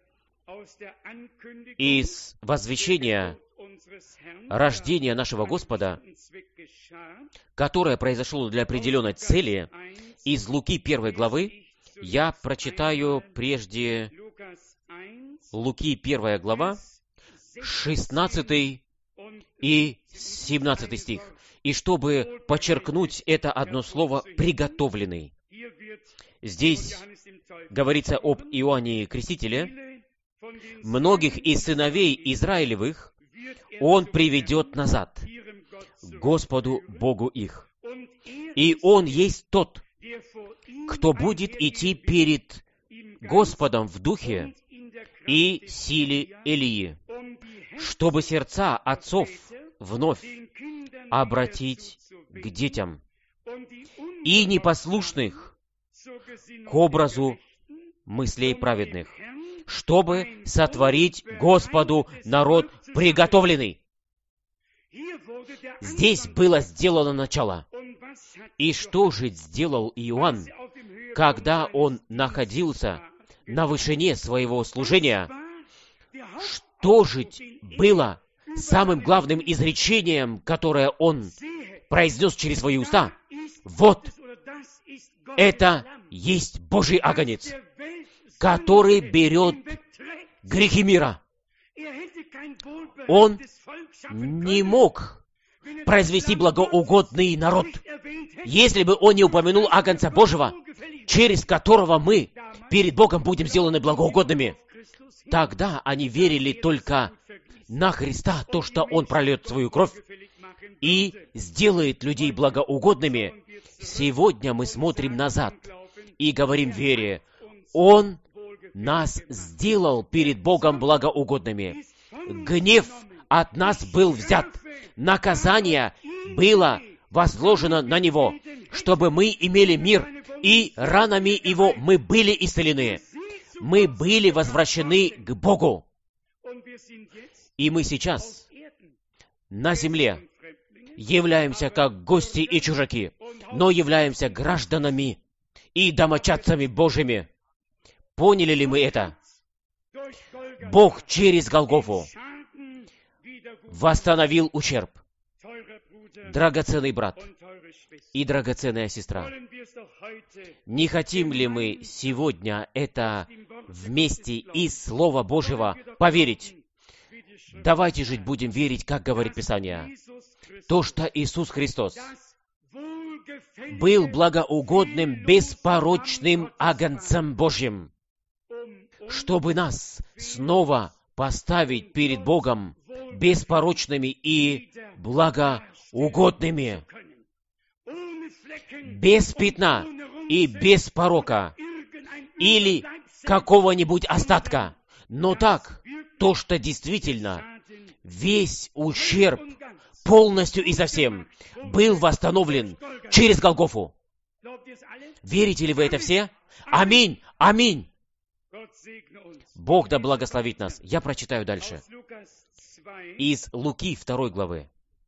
из возвещения рождения нашего Господа, которое произошло для определенной цели, из Луки первой главы. Я прочитаю прежде Луки первая глава, шестнадцатый и семнадцатый стих. И чтобы подчеркнуть это одно слово «приготовленный». Здесь говорится об Иоанне Крестителе. Многих из сыновей Израилевых он приведет назад к Господу Богу их. И он есть тот, кто будет идти перед Господом в духе и силе Илии, чтобы сердца отцов вновь обратить к детям и непослушных к образу мыслей праведных, чтобы сотворить Господу народ приготовленный. Здесь было сделано начало. И что же сделал Иоанн, когда он находился на вышине своего служения? Что же было самым главным изречением, которое он произнес через свои уста? Вот, это есть Божий агнец, который берет грехи мира. Он не мог произвести благоугодный народ, если бы он не упомянул агнца Божьего, через которого мы перед Богом будем сделаны благоугодными. Тогда они верили только на Христа, то, что Он прольет свою кровь и сделает людей благоугодными. Сегодня мы смотрим назад и говорим в вере: Он нас сделал перед Богом благоугодными. Гнев от нас был взят. Наказание было возложено на Него, чтобы мы имели мир, и ранами Его мы были исцелены. Мы были возвращены к Богу. И мы сейчас на земле, являемся как гости и чужаки, но являемся гражданами и домочадцами Божьими. Поняли ли мы это? Бог через Голгофу восстановил ущерб. Драгоценный брат и драгоценная сестра, не хотим ли мы сегодня это вместе из Слова Божьего поверить? Давайте жить будем верить, как говорит Писание. То, что Иисус Христос был благоугодным, беспорочным агнцем Божьим, чтобы нас снова поставить перед Богом беспорочными и благоугодными, без пятна и без порока, или какого-нибудь остатка, но так, то, что действительно весь ущерб полностью и совсем был восстановлен через Голгофу. Верите ли вы это все? Аминь! Аминь! Бог да благословит нас. Я прочитаю дальше. Из Луки второй главы.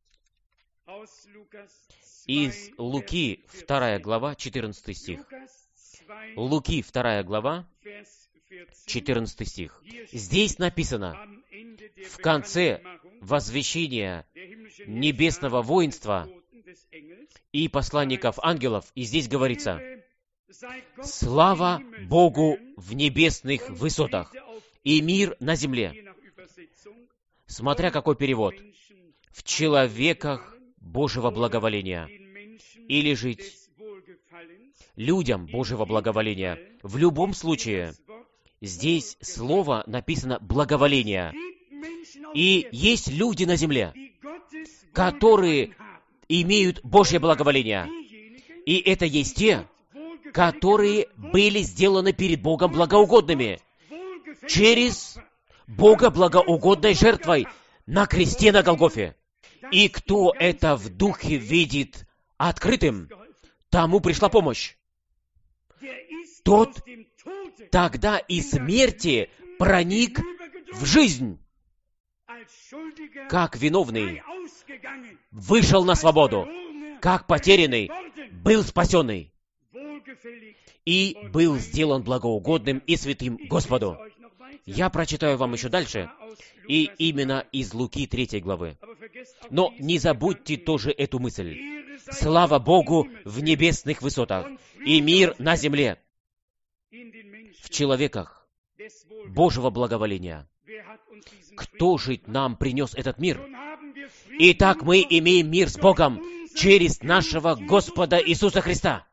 Из Луки вторая глава, четырнадцатый стих. Луки вторая глава, четырнадцатый стих. Здесь написано, в конце возвещения небесного воинства и посланников ангелов, и здесь говорится: «Слава Богу в небесных высотах и мир на земле». Смотря какой перевод. «В человеках Божьего благоволения». Или жить людям Божьего благоволения. В любом случае, здесь слово написано «благоволение». И есть люди на земле, которые имеют Божье благоволение. И это есть те, которые были сделаны перед Богом благоугодными через Бога благоугодной жертвой на кресте на Голгофе. И кто это в духе видит открытым, тому пришла помощь. Тот тогда из смерти проник в жизнь, как виновный вышел на свободу, как потерянный был спасенный и был сделан благоугодным и святым Господу. Я прочитаю вам еще дальше, и именно из Луки третьей главы. Но не забудьте тоже эту мысль. Слава Богу в небесных высотах и мир на земле, в человеках Божьего благоволения. Кто же нам принес этот мир? Итак, мы имеем мир с Богом через нашего Господа Иисуса Христа.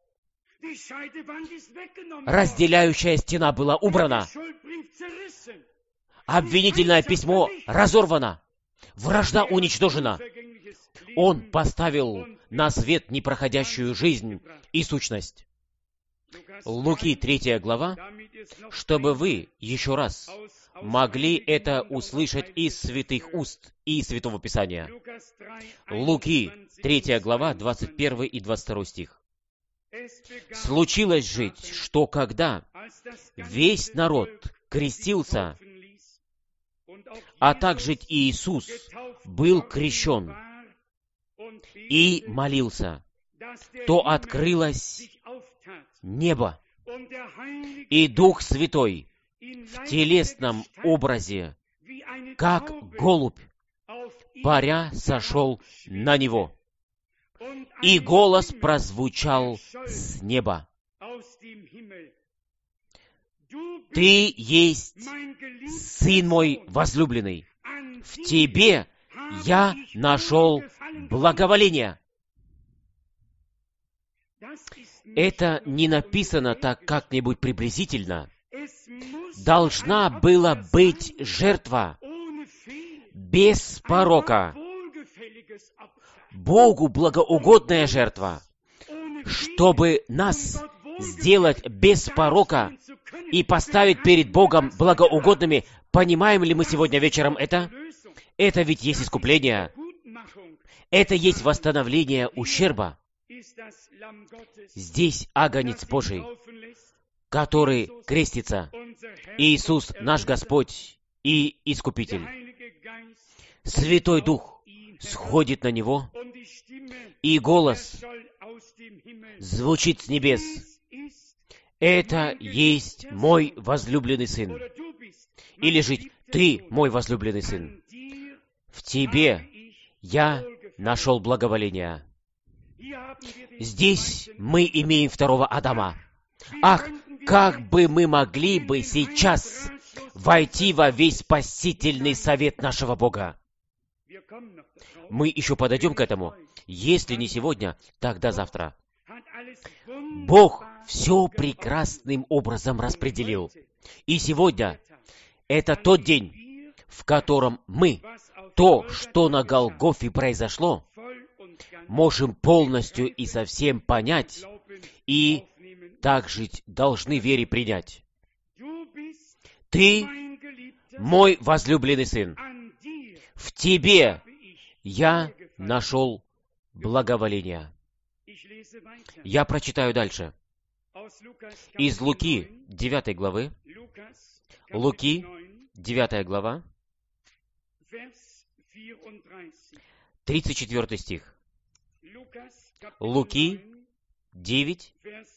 Разделяющая стена была убрана. Обвинительное письмо разорвано. Вражда уничтожена. Он поставил на свет непроходящую жизнь и сущность. Луки третья глава, чтобы вы еще раз могли это услышать из святых уст и Святого Писания. Луки третья глава, двадцать первый и двадцать второй стих. «Случилось жить, что когда весь народ крестился, а также и Иисус был крещен и молился, то открылось небо, и Дух Святой в телесном образе, как голубь, паря сошел на него. И голос прозвучал с неба: «Ты есть Сын мой возлюбленный, в Тебе я нашел благоволение». Это не написано так как-нибудь приблизительно. Должна была быть жертва без порока, Богу благоугодная жертва, чтобы нас сделать без порока и поставить перед Богом благоугодными. Понимаем ли мы сегодня вечером это? Это ведь есть искупление. Это есть восстановление ущерба. Здесь агнец Божий, который крестится. Иисус наш Господь и Искупитель. Святой Дух сходит на него, и голос звучит с небес: «Это есть мой возлюбленный сын». Или же: «Ты мой возлюбленный сын, в тебе я нашел благоволение». Здесь мы имеем второго Адама. Ах, как бы мы могли бы сейчас войти во весь спасительный совет нашего Бога! Мы еще подойдем к этому. Если не сегодня, тогда завтра. Бог все прекрасным образом распределил. И сегодня это тот день, в котором мы то, что на Голгофе произошло, можем полностью и совсем понять и также должны в вере принять. Ты мой возлюбленный сын. В тебе я нашел благоволение. Я прочитаю дальше. Из Луки, девятой главы. Луки, девятая глава, тридцать четвёртый стих. Луки, девять,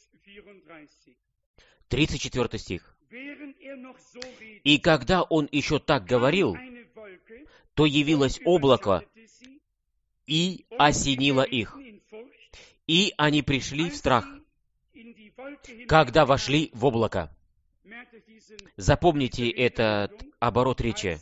тридцать четвёртый стих. «И когда он еще так говорил, то явилось облако и осенило их, и они пришли в страх, когда вошли в облако». Запомните этот оборот речи.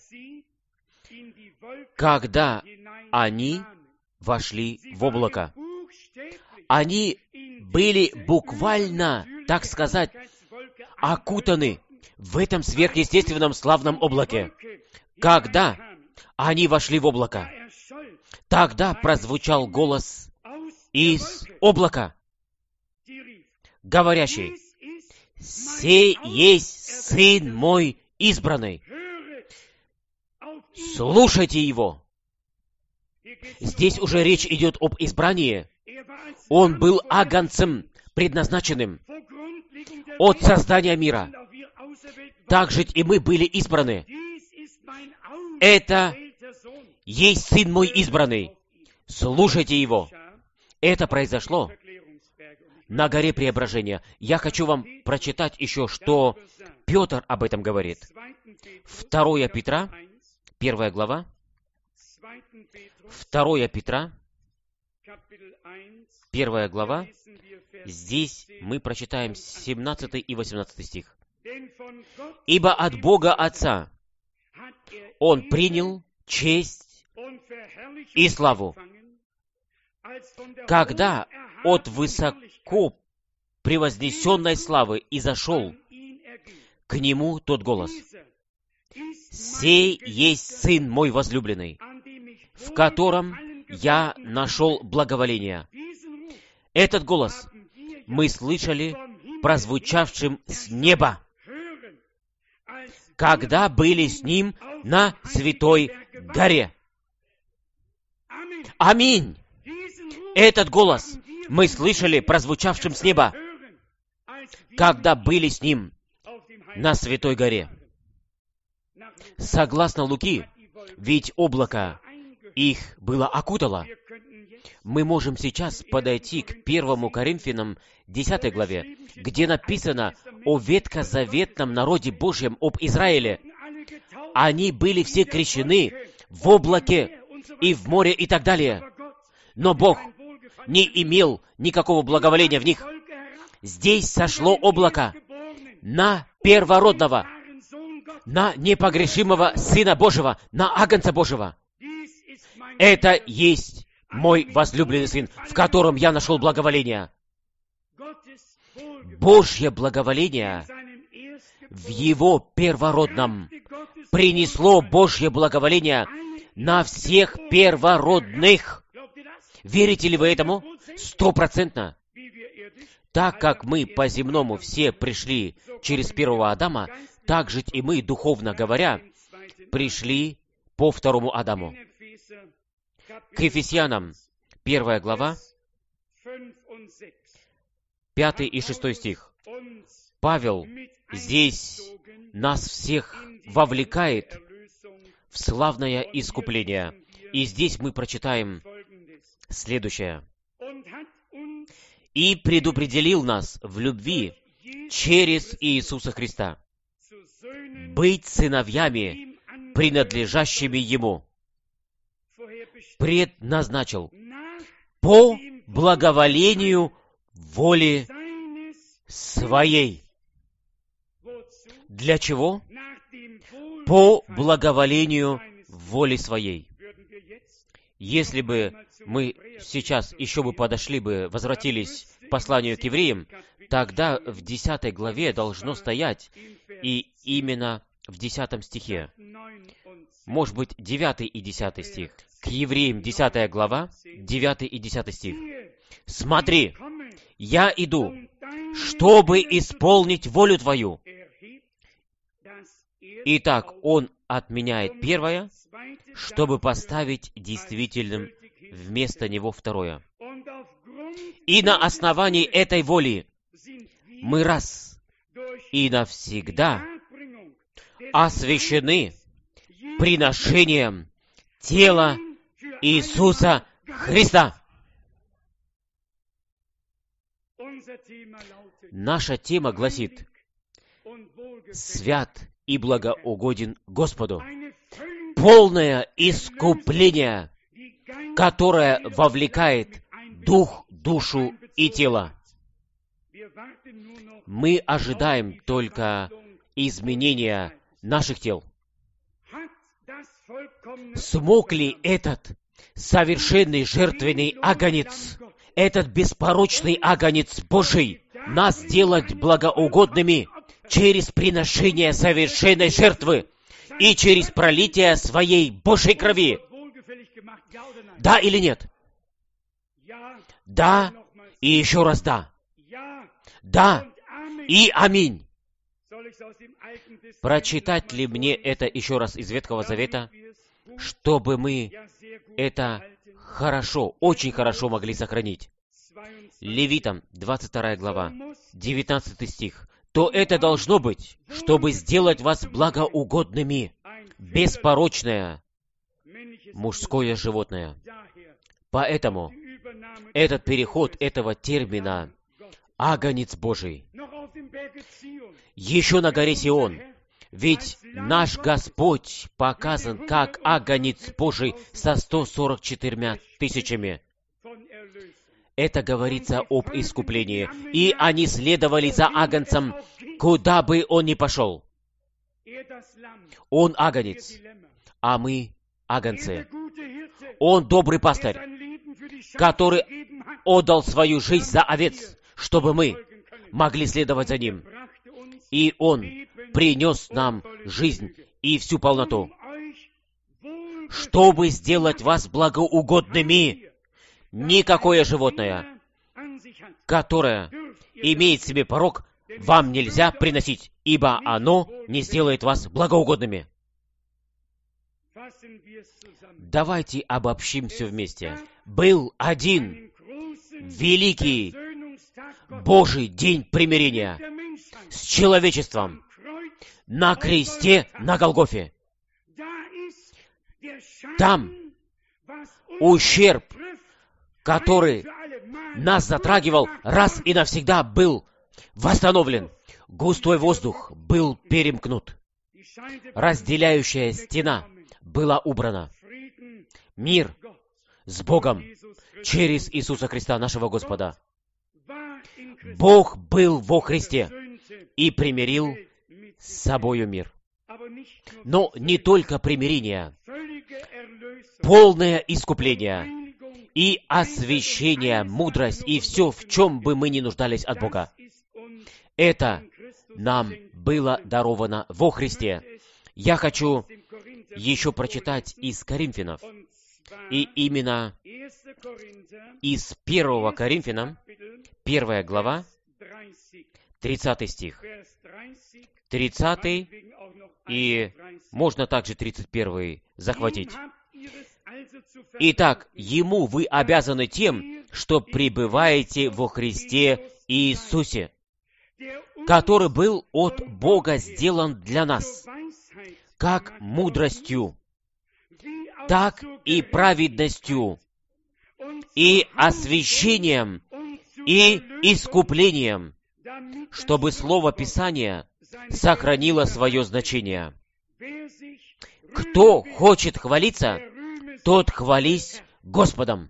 Когда они вошли в облако. Они были буквально, так сказать, окутаны в этом сверхъестественном славном облаке. Когда они вошли в облако, тогда прозвучал голос из облака, говорящий: «Сей есть Сын мой избранный, слушайте Его». Здесь уже речь идет об избрании. Он был агнцем, предназначенным от создания мира. Также и мы были избраны. Это есть Сын мой избранный. Слушайте Его. Это произошло на горе Преображения. Я хочу вам прочитать еще, что Петр об этом говорит. Второе Петра, первая глава. Второе Петра, первая глава. Здесь мы прочитаем семнадцатый и восемнадцатый стих. «Ибо от Бога Отца Он принял честь и славу, когда от высоко превознесенной славы изошел к Нему тот голос: «Сей есть Сын мой возлюбленный, в котором я нашел благоволение». Этот голос мы слышали прозвучавшим с неба, когда были с Ним на Святой горе. Аминь! Этот голос мы слышали прозвучавшим с неба, когда были с Ним на Святой горе. Согласно Луки, ведь облако их было окутало. Мы можем сейчас подойти к первому Коринфянам десятой главе, где написано о ветхозаветном народе Божьем, об Израиле. Они были все крещены в облаке и в море и так далее. Но Бог не имел никакого благоволения в них. Здесь сошло облако на первородного, на непогрешимого Сына Божьего, на Агнца Божьего. Это есть мой возлюбленный Сын, в котором я нашел благоволение. Божье благоволение в Его первородном принесло Божье благоволение на всех первородных. Верите ли вы этому? Стопроцентно. Так как мы по-земному все пришли через первого Адама, так же и мы, духовно говоря, пришли по второму Адаму. К Ефесянам, первая глава, пятый и шестой стих. Павел здесь нас всех вовлекает в славное искупление. И здесь мы прочитаем следующее. «И предопределил нас в любви через Иисуса Христа быть сыновьями, принадлежащими Ему, предназначил по благоволению воли Своей». Для чего? По благоволению воли Своей. Если бы мы сейчас еще бы подошли бы, возвратились к посланию к евреям, тогда в десятой главе должно стоять, и именно в десятом стихе, может быть, девятый и десятый стих, к евреям десятая глава, девятый и десятый стих. «Смотри, я иду, чтобы исполнить волю Твою». Итак, Он отменяет первое, чтобы поставить действительным вместо него второе. И на основании этой воли мы раз и навсегда освящены приношением тела Иисуса Христа. Наша тема гласит: «Свят и благоугоден Господу». Полное искупление, которое вовлекает дух, душу и тело. Мы ожидаем только изменения наших тел. Смог ли этот совершенный жертвенный агнец, этот беспорочный агнец Божий, нас сделать благоугодными через приношение совершенной жертвы и через пролитие Своей Божьей крови? Да или нет? Да и еще раз да. Да и аминь. Прочитать ли мне это еще раз из Ветхого Завета, чтобы мы это хорошо, очень хорошо могли сохранить? Левитам, двадцать вторая глава, девятнадцатый стих. «То это должно быть, чтобы сделать вас благоугодными, беспорочное мужское животное». Поэтому этот переход этого термина «агнец Божий» еще на горе Сион, ведь наш Господь показан как агнец Божий со сто сорок четырьмя тысячами. Это говорится об искуплении. И они следовали за агнцем, куда бы он ни пошел. Он агнец, а мы агнцы. Он добрый пастырь, который отдал свою жизнь за овец, чтобы мы могли следовать за ним. И Он принес нам жизнь и всю полноту, чтобы сделать вас благоугодными. Никакое животное, которое имеет в себе порок, вам нельзя приносить, ибо оно не сделает вас благоугодными. Давайте обобщим все вместе. Был один великий Божий день примирения с человечеством на кресте на Голгофе. Там ущерб, который нас затрагивал, раз и навсегда был восстановлен. Густой воздух был перемкнут. Разделяющая стена была убрана. Мир с Богом через Иисуса Христа, нашего Господа. Бог был во Христе и примирил с собою мир. Но не только примирение, полное искупление и освящение, мудрость и все, в чем бы мы ни нуждались от Бога. Это нам было даровано во Христе. Я хочу еще прочитать из Коринфянов, и именно из первого Коринфянам, первая глава, тридцатый стих. тридцатый и можно также тридцать первый захватить. Итак, Ему вы обязаны тем, что пребываете во Христе Иисусе, который был от Бога сделан для нас, как мудростью, так и праведностью, и освящением, и искуплением, чтобы Слово Писания сохранило свое значение. Кто хочет хвалиться, тот хвались Господом.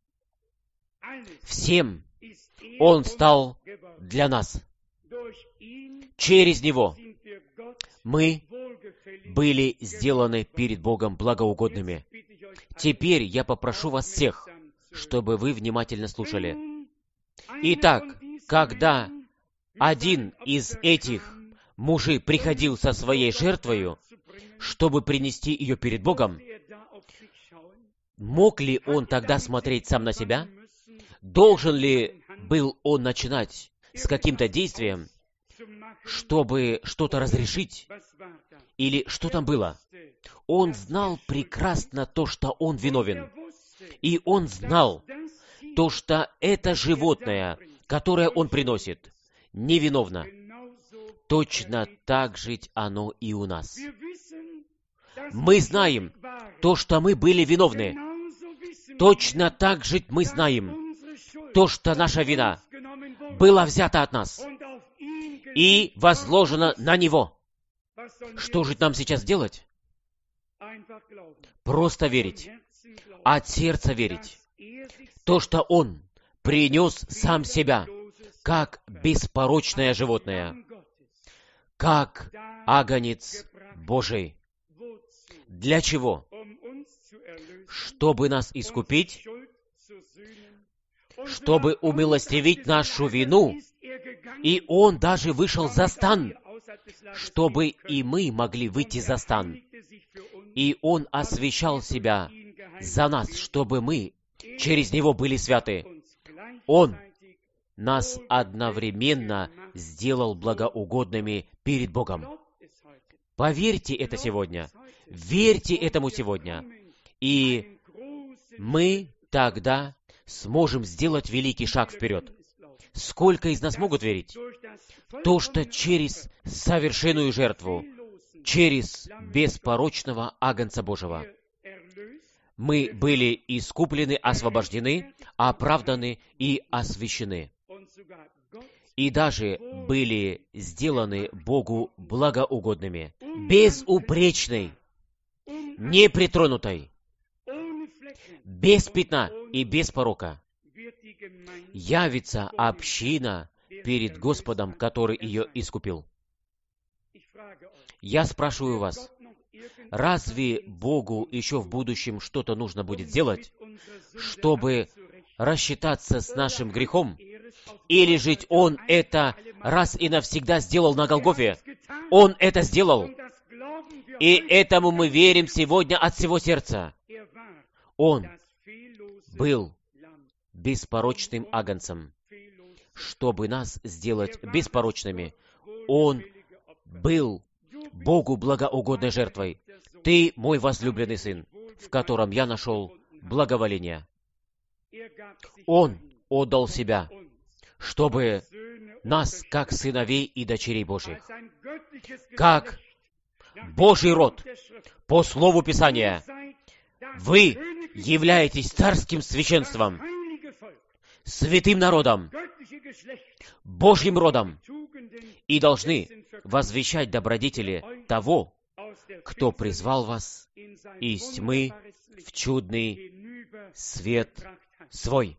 Всем Он стал для нас. Через Него мы были сделаны перед Богом благоугодными. Теперь я попрошу вас всех, чтобы вы внимательно слушали. Итак, когда один из этих мужей приходил со своей жертвою, чтобы принести ее перед Богом, мог ли он тогда смотреть сам на себя? Должен ли был он начинать с каким-то действием, чтобы что-то разрешить? Или что там было? Он знал прекрасно то, что он виновен. И он знал то, что это животное, которое он приносит, невиновно. Точно так же оно и у нас. Мы знаем то, что мы были виновны. Точно так же мы знаем то, что наша вина была взята от нас и возложена на Него. Что же нам сейчас делать? Просто верить. От сердца верить. То, что Он принес сам себя, как беспорочное животное, как агнец Божий. Для чего? Чтобы нас искупить, чтобы умилостивить нашу вину, и Он даже вышел за стан, чтобы и мы могли выйти за стан. И Он освящал себя за нас, чтобы мы через Него были святы. Он нас одновременно сделал благоугодными перед Богом. Поверьте это сегодня. Верьте этому сегодня. И мы тогда сможем сделать великий шаг вперед. Сколько из нас могут верить? То, что через совершенную жертву, через беспорочного агнца Божьего, мы были искуплены, освобождены, оправданы и освящены. И даже были сделаны Богу благоугодными, безупречной, непритронутой, без пятна и без порока. Явится община перед Господом, который ее искупил. Я спрашиваю вас, разве Богу еще в будущем что-то нужно будет сделать, чтобы рассчитаться с нашим грехом? Или же Он это раз и навсегда сделал на Голгофе? Он это сделал. И этому мы верим сегодня от всего сердца. Он был беспорочным агнцем, чтобы нас сделать беспорочными. Он был Богу благоугодной жертвой. Ты мой возлюбленный сын, в котором я нашел благоволение. Он отдал себя, чтобы нас, как сыновей и дочерей Божьих, как Божий род, по слову Писания, вы являетесь царским священством, святым народом, Божьим родом, и должны возвещать добродетели того, кто призвал вас из тьмы в чудный свет свой.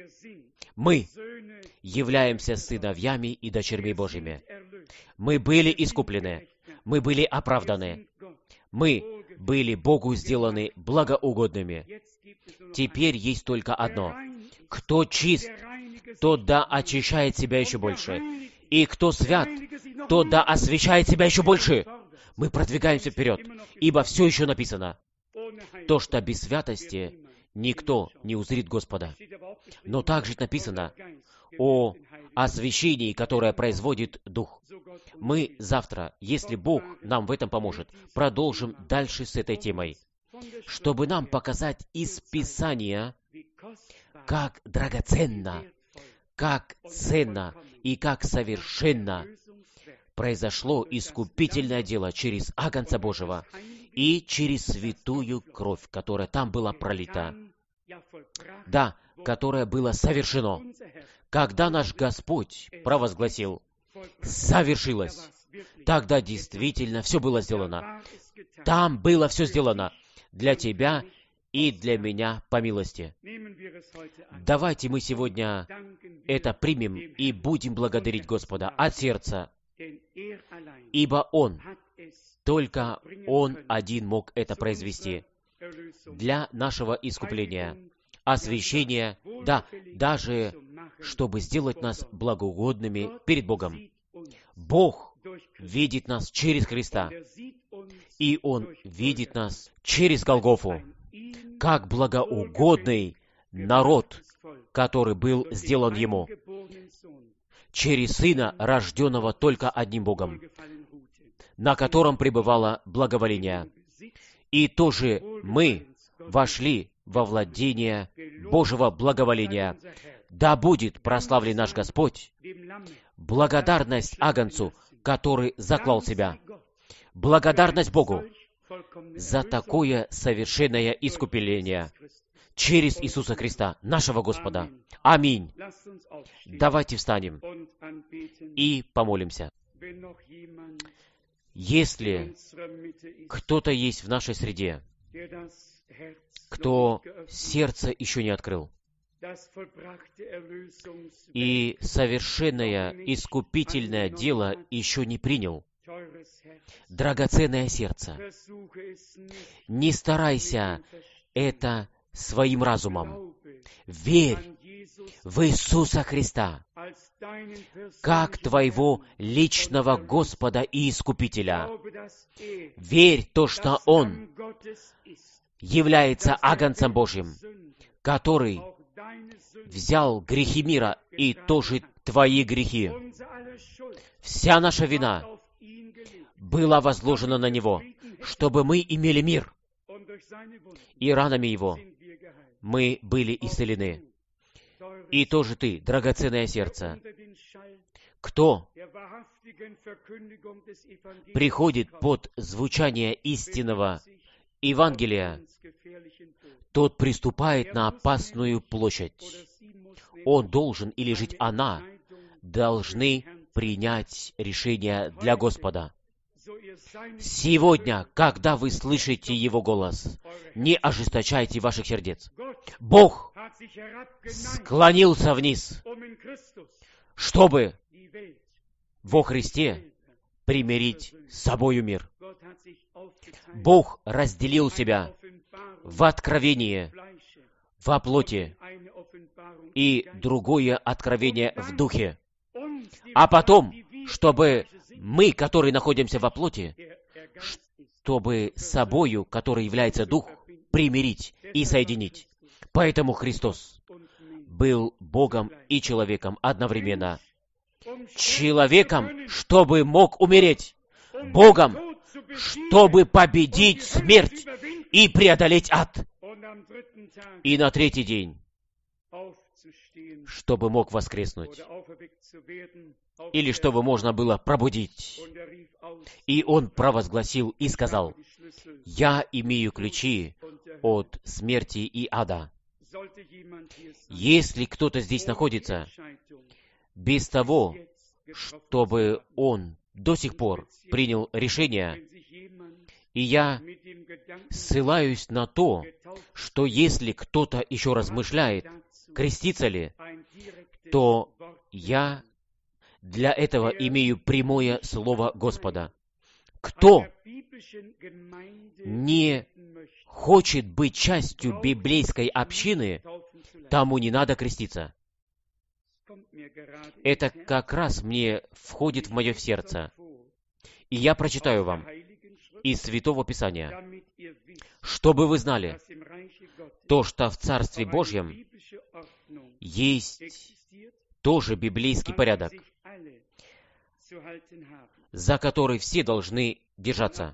Мы являемся сыновьями и дочерьми Божьими. Мы были искуплены, мы были оправданы, мы были Богу сделаны благоугодными. Теперь есть только одно. Кто чист, тот да очищает себя еще больше. И кто свят, тот да освящает себя еще больше. Мы продвигаемся вперед, ибо все еще написано. То, что без святости никто не узрит Господа. Но также написано о освящении, которое производит Дух. Мы завтра, если Бог нам в этом поможет, продолжим дальше с этой темой, чтобы нам показать из Писания, как драгоценно, как ценно и как совершенно произошло искупительное дело через агнца Божьего, и через святую кровь, которая там была пролита, да, которое было совершено, когда наш Господь провозгласил: «Совершилось», тогда действительно все было сделано. Там было все сделано для тебя и для меня по милости. Давайте мы сегодня это примем и будем благодарить Господа от сердца, ибо Он, только Он один мог это произвести для нашего искупления, освящения, да, даже чтобы сделать нас благоугодными перед Богом. Бог видит нас через Христа, и Он видит нас через Голгофу, как благоугодный народ, который был сделан Ему, через Сына, рожденного только одним Богом, на котором пребывало благоволение. И тоже мы вошли во владение Божьего благоволения. Да будет прославлен наш Господь, благодарность Агнцу, который заклал себя, благодарность Богу за такое совершенное искупление через Иисуса Христа, нашего Господа. Аминь. Давайте встанем и помолимся. Если кто-то есть в нашей среде, кто сердце еще не открыл, и совершенное искупительное дело еще не принял, драгоценное сердце, не старайся это своим разумом. Верь в Иисуса Христа, как твоего личного Господа и Искупителя. Верь то, что Он является Агнцем Божьим, который взял грехи мира и тоже твои грехи. Вся наша вина была возложена на Него, чтобы мы имели мир, и ранами Его мы были исцелены. И тоже ты, драгоценное сердце, кто приходит под звучание истинного Евангелия, тот приступает на опасную площадь. Он должен, или жить она, должны принять решение для Господа. Сегодня, когда вы слышите Его голос, не ожесточайте ваших сердец. Бог склонился вниз, чтобы во Христе примирить с собою мир. Бог разделил себя в откровении во плоти и другое откровение в духе. А потом, чтобы мы, которые находимся во плоти, чтобы с собою, который является дух, примирить и соединить. Поэтому Христос был Богом и человеком одновременно. Человеком, чтобы мог умереть. Богом, чтобы победить смерть и преодолеть ад. И на третий день, чтобы мог воскреснуть. Или чтобы можно было пробудить. И Он провозгласил и сказал: «Я имею ключи от смерти и ада». Если кто-то здесь находится, без того, чтобы он до сих пор принял решение, и я ссылаюсь на то, что если кто-то еще размышляет, креститься ли, то я для этого имею прямое слово Господа. Кто не хочет быть частью библейской общины, тому не надо креститься. Это как раз мне входит в мое сердце. И я прочитаю вам из Святого Писания, чтобы вы знали то, что в Царстве Божьем есть тоже библейский порядок, за который все должны держаться.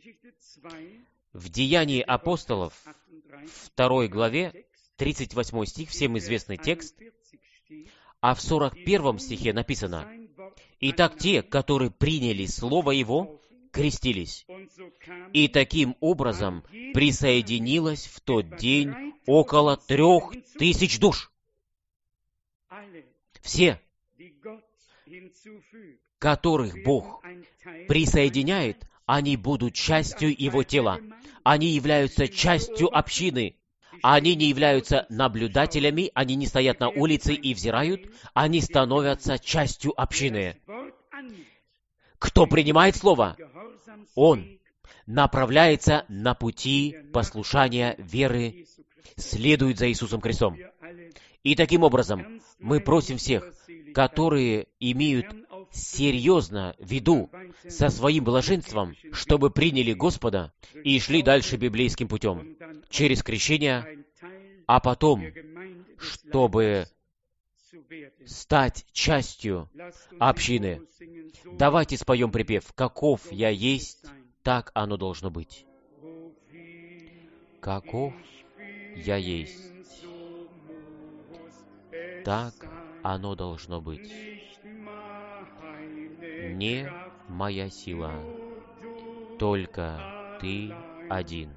В Деянии апостолов, второй главе, тридцать восьмой стих, всем известный текст, а в сорок первом стихе написано: «Итак, те, которые приняли Слово Его крестились. И таким образом присоединилось в тот день около трех тысяч душ. Все, которых Бог присоединяет, они будут частью Его тела. Они являются частью общины. Они не являются наблюдателями, они не стоят на улице и взирают, они становятся частью общины. Кто принимает Слово, он направляется на пути послушания, веры, следует за Иисусом Христом. И таким образом мы просим всех, которые имеют серьезно в виду со своим блаженством, чтобы приняли Господа и шли дальше библейским путем, через крещение, а потом, чтобы стать частью общины. Давайте споем припев «Каков я есть, так оно должно быть». Каков я есть, так оно должно быть. Не моя сила, только Ты один.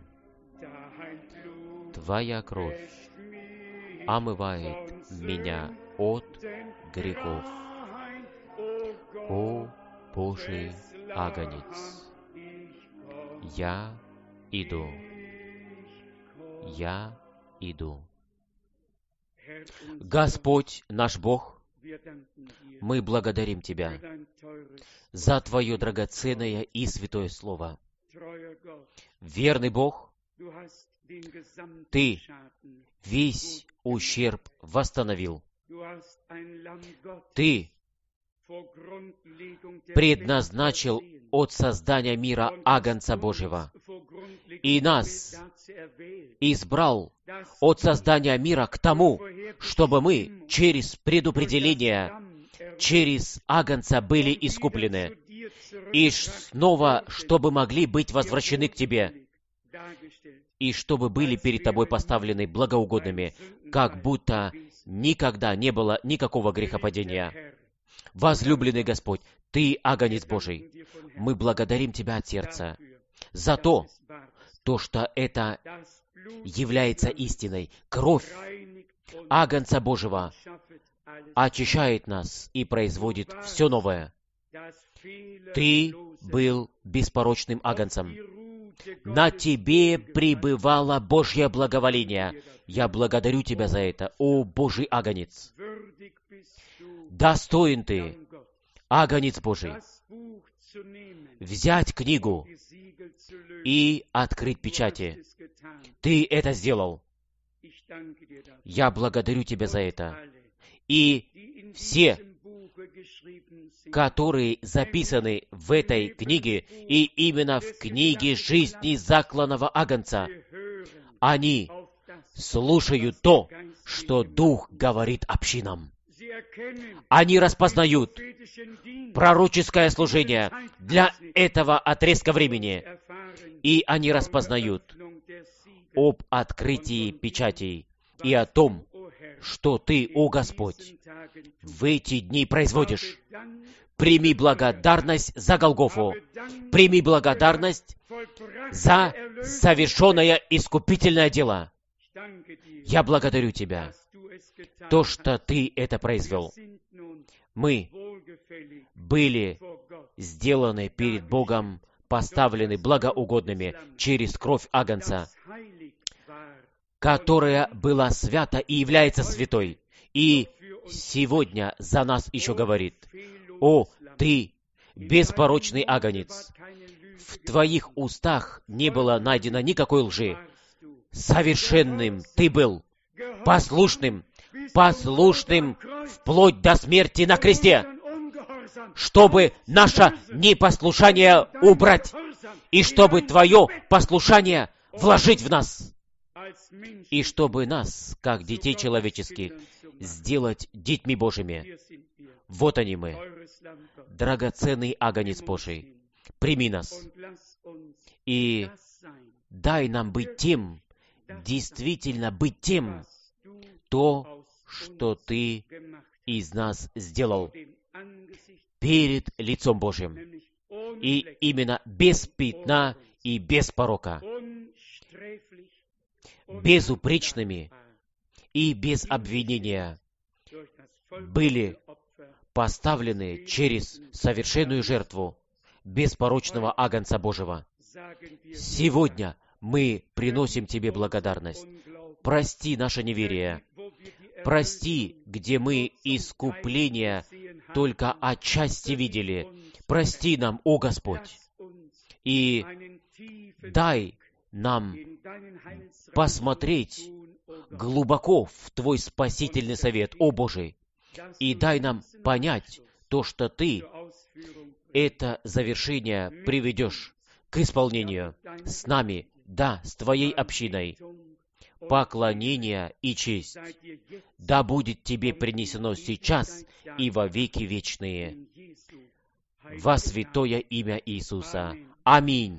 Твоя кровь омывает меня от грехов. О, Божий агнец, я иду, я иду. Господь наш Бог, мы благодарим Тебя за Твое драгоценное и святое Слово. Верный Бог, Ты весь ущерб восстановил. Ты предназначил от создания мира Агнца Божьего, и нас избрал от создания мира к тому, чтобы мы через предопределение, через Агнца были искуплены, и снова, чтобы могли быть возвращены к Тебе, и чтобы были перед Тобой поставлены благоугодными, как будто никогда не было никакого грехопадения. Возлюбленный Господь, Ты Агнец Божий, мы благодарим Тебя от сердца за то, то, что это является истиной. Кровь Агнца Божьего очищает нас и производит все новое. Ты был беспорочным Агнцем. На Тебе пребывало Божье благоволение. Я благодарю Тебя за это, о Божий Агнец. Достоин Ты, Агнец Божий, взять книгу и открыть печати. Ты это сделал. Я благодарю Тебя за это. И все, которые записаны в этой книге, и именно в книге жизни закланного Агнца, они слушают то, что Дух говорит общинам. Они распознают пророческое служение для этого отрезка времени, и они распознают об открытии печатей и о том, что Ты, о Господь, в эти дни производишь. Прими благодарность за Голгофу. Прими благодарность за совершенное искупительное дело. Я благодарю Тебя, то, что Ты это произвел. Мы были сделаны перед Богом, поставлены благоугодными через кровь Агнца, которая была свята и является святой. И сегодня за нас еще говорит: «О, Ты, беспорочный Агнец, в Твоих устах не было найдено никакой лжи. Совершенным Ты был, послушным, послушным вплоть до смерти на кресте, чтобы наше непослушание убрать, и чтобы Твое послушание вложить в нас, и чтобы нас, как детей человеческих, сделать детьми Божьими. Вот они мы, драгоценный Агнец Божий. Прими нас и дай нам быть тем, действительно быть тем, то, что Ты из нас сделал перед лицом Божьим. и именно без пятна и без порока, безупречными и без обвинения были поставлены через совершенную жертву беспорочного агнца Божьего. Сегодня мы приносим Тебе благодарность. Прости наше неверие. Прости, где мы искупление только отчасти видели. Прости нам, о Господь. И дай нам посмотреть глубоко в Твой спасительный совет, о Божий. И дай нам понять то, что Ты это завершение приведешь к исполнению с нами, да, с Твоей общиной. Поклонение и честь да будет Тебе принесено сейчас и во веки вечные. Во святое имя Иисуса. Аминь.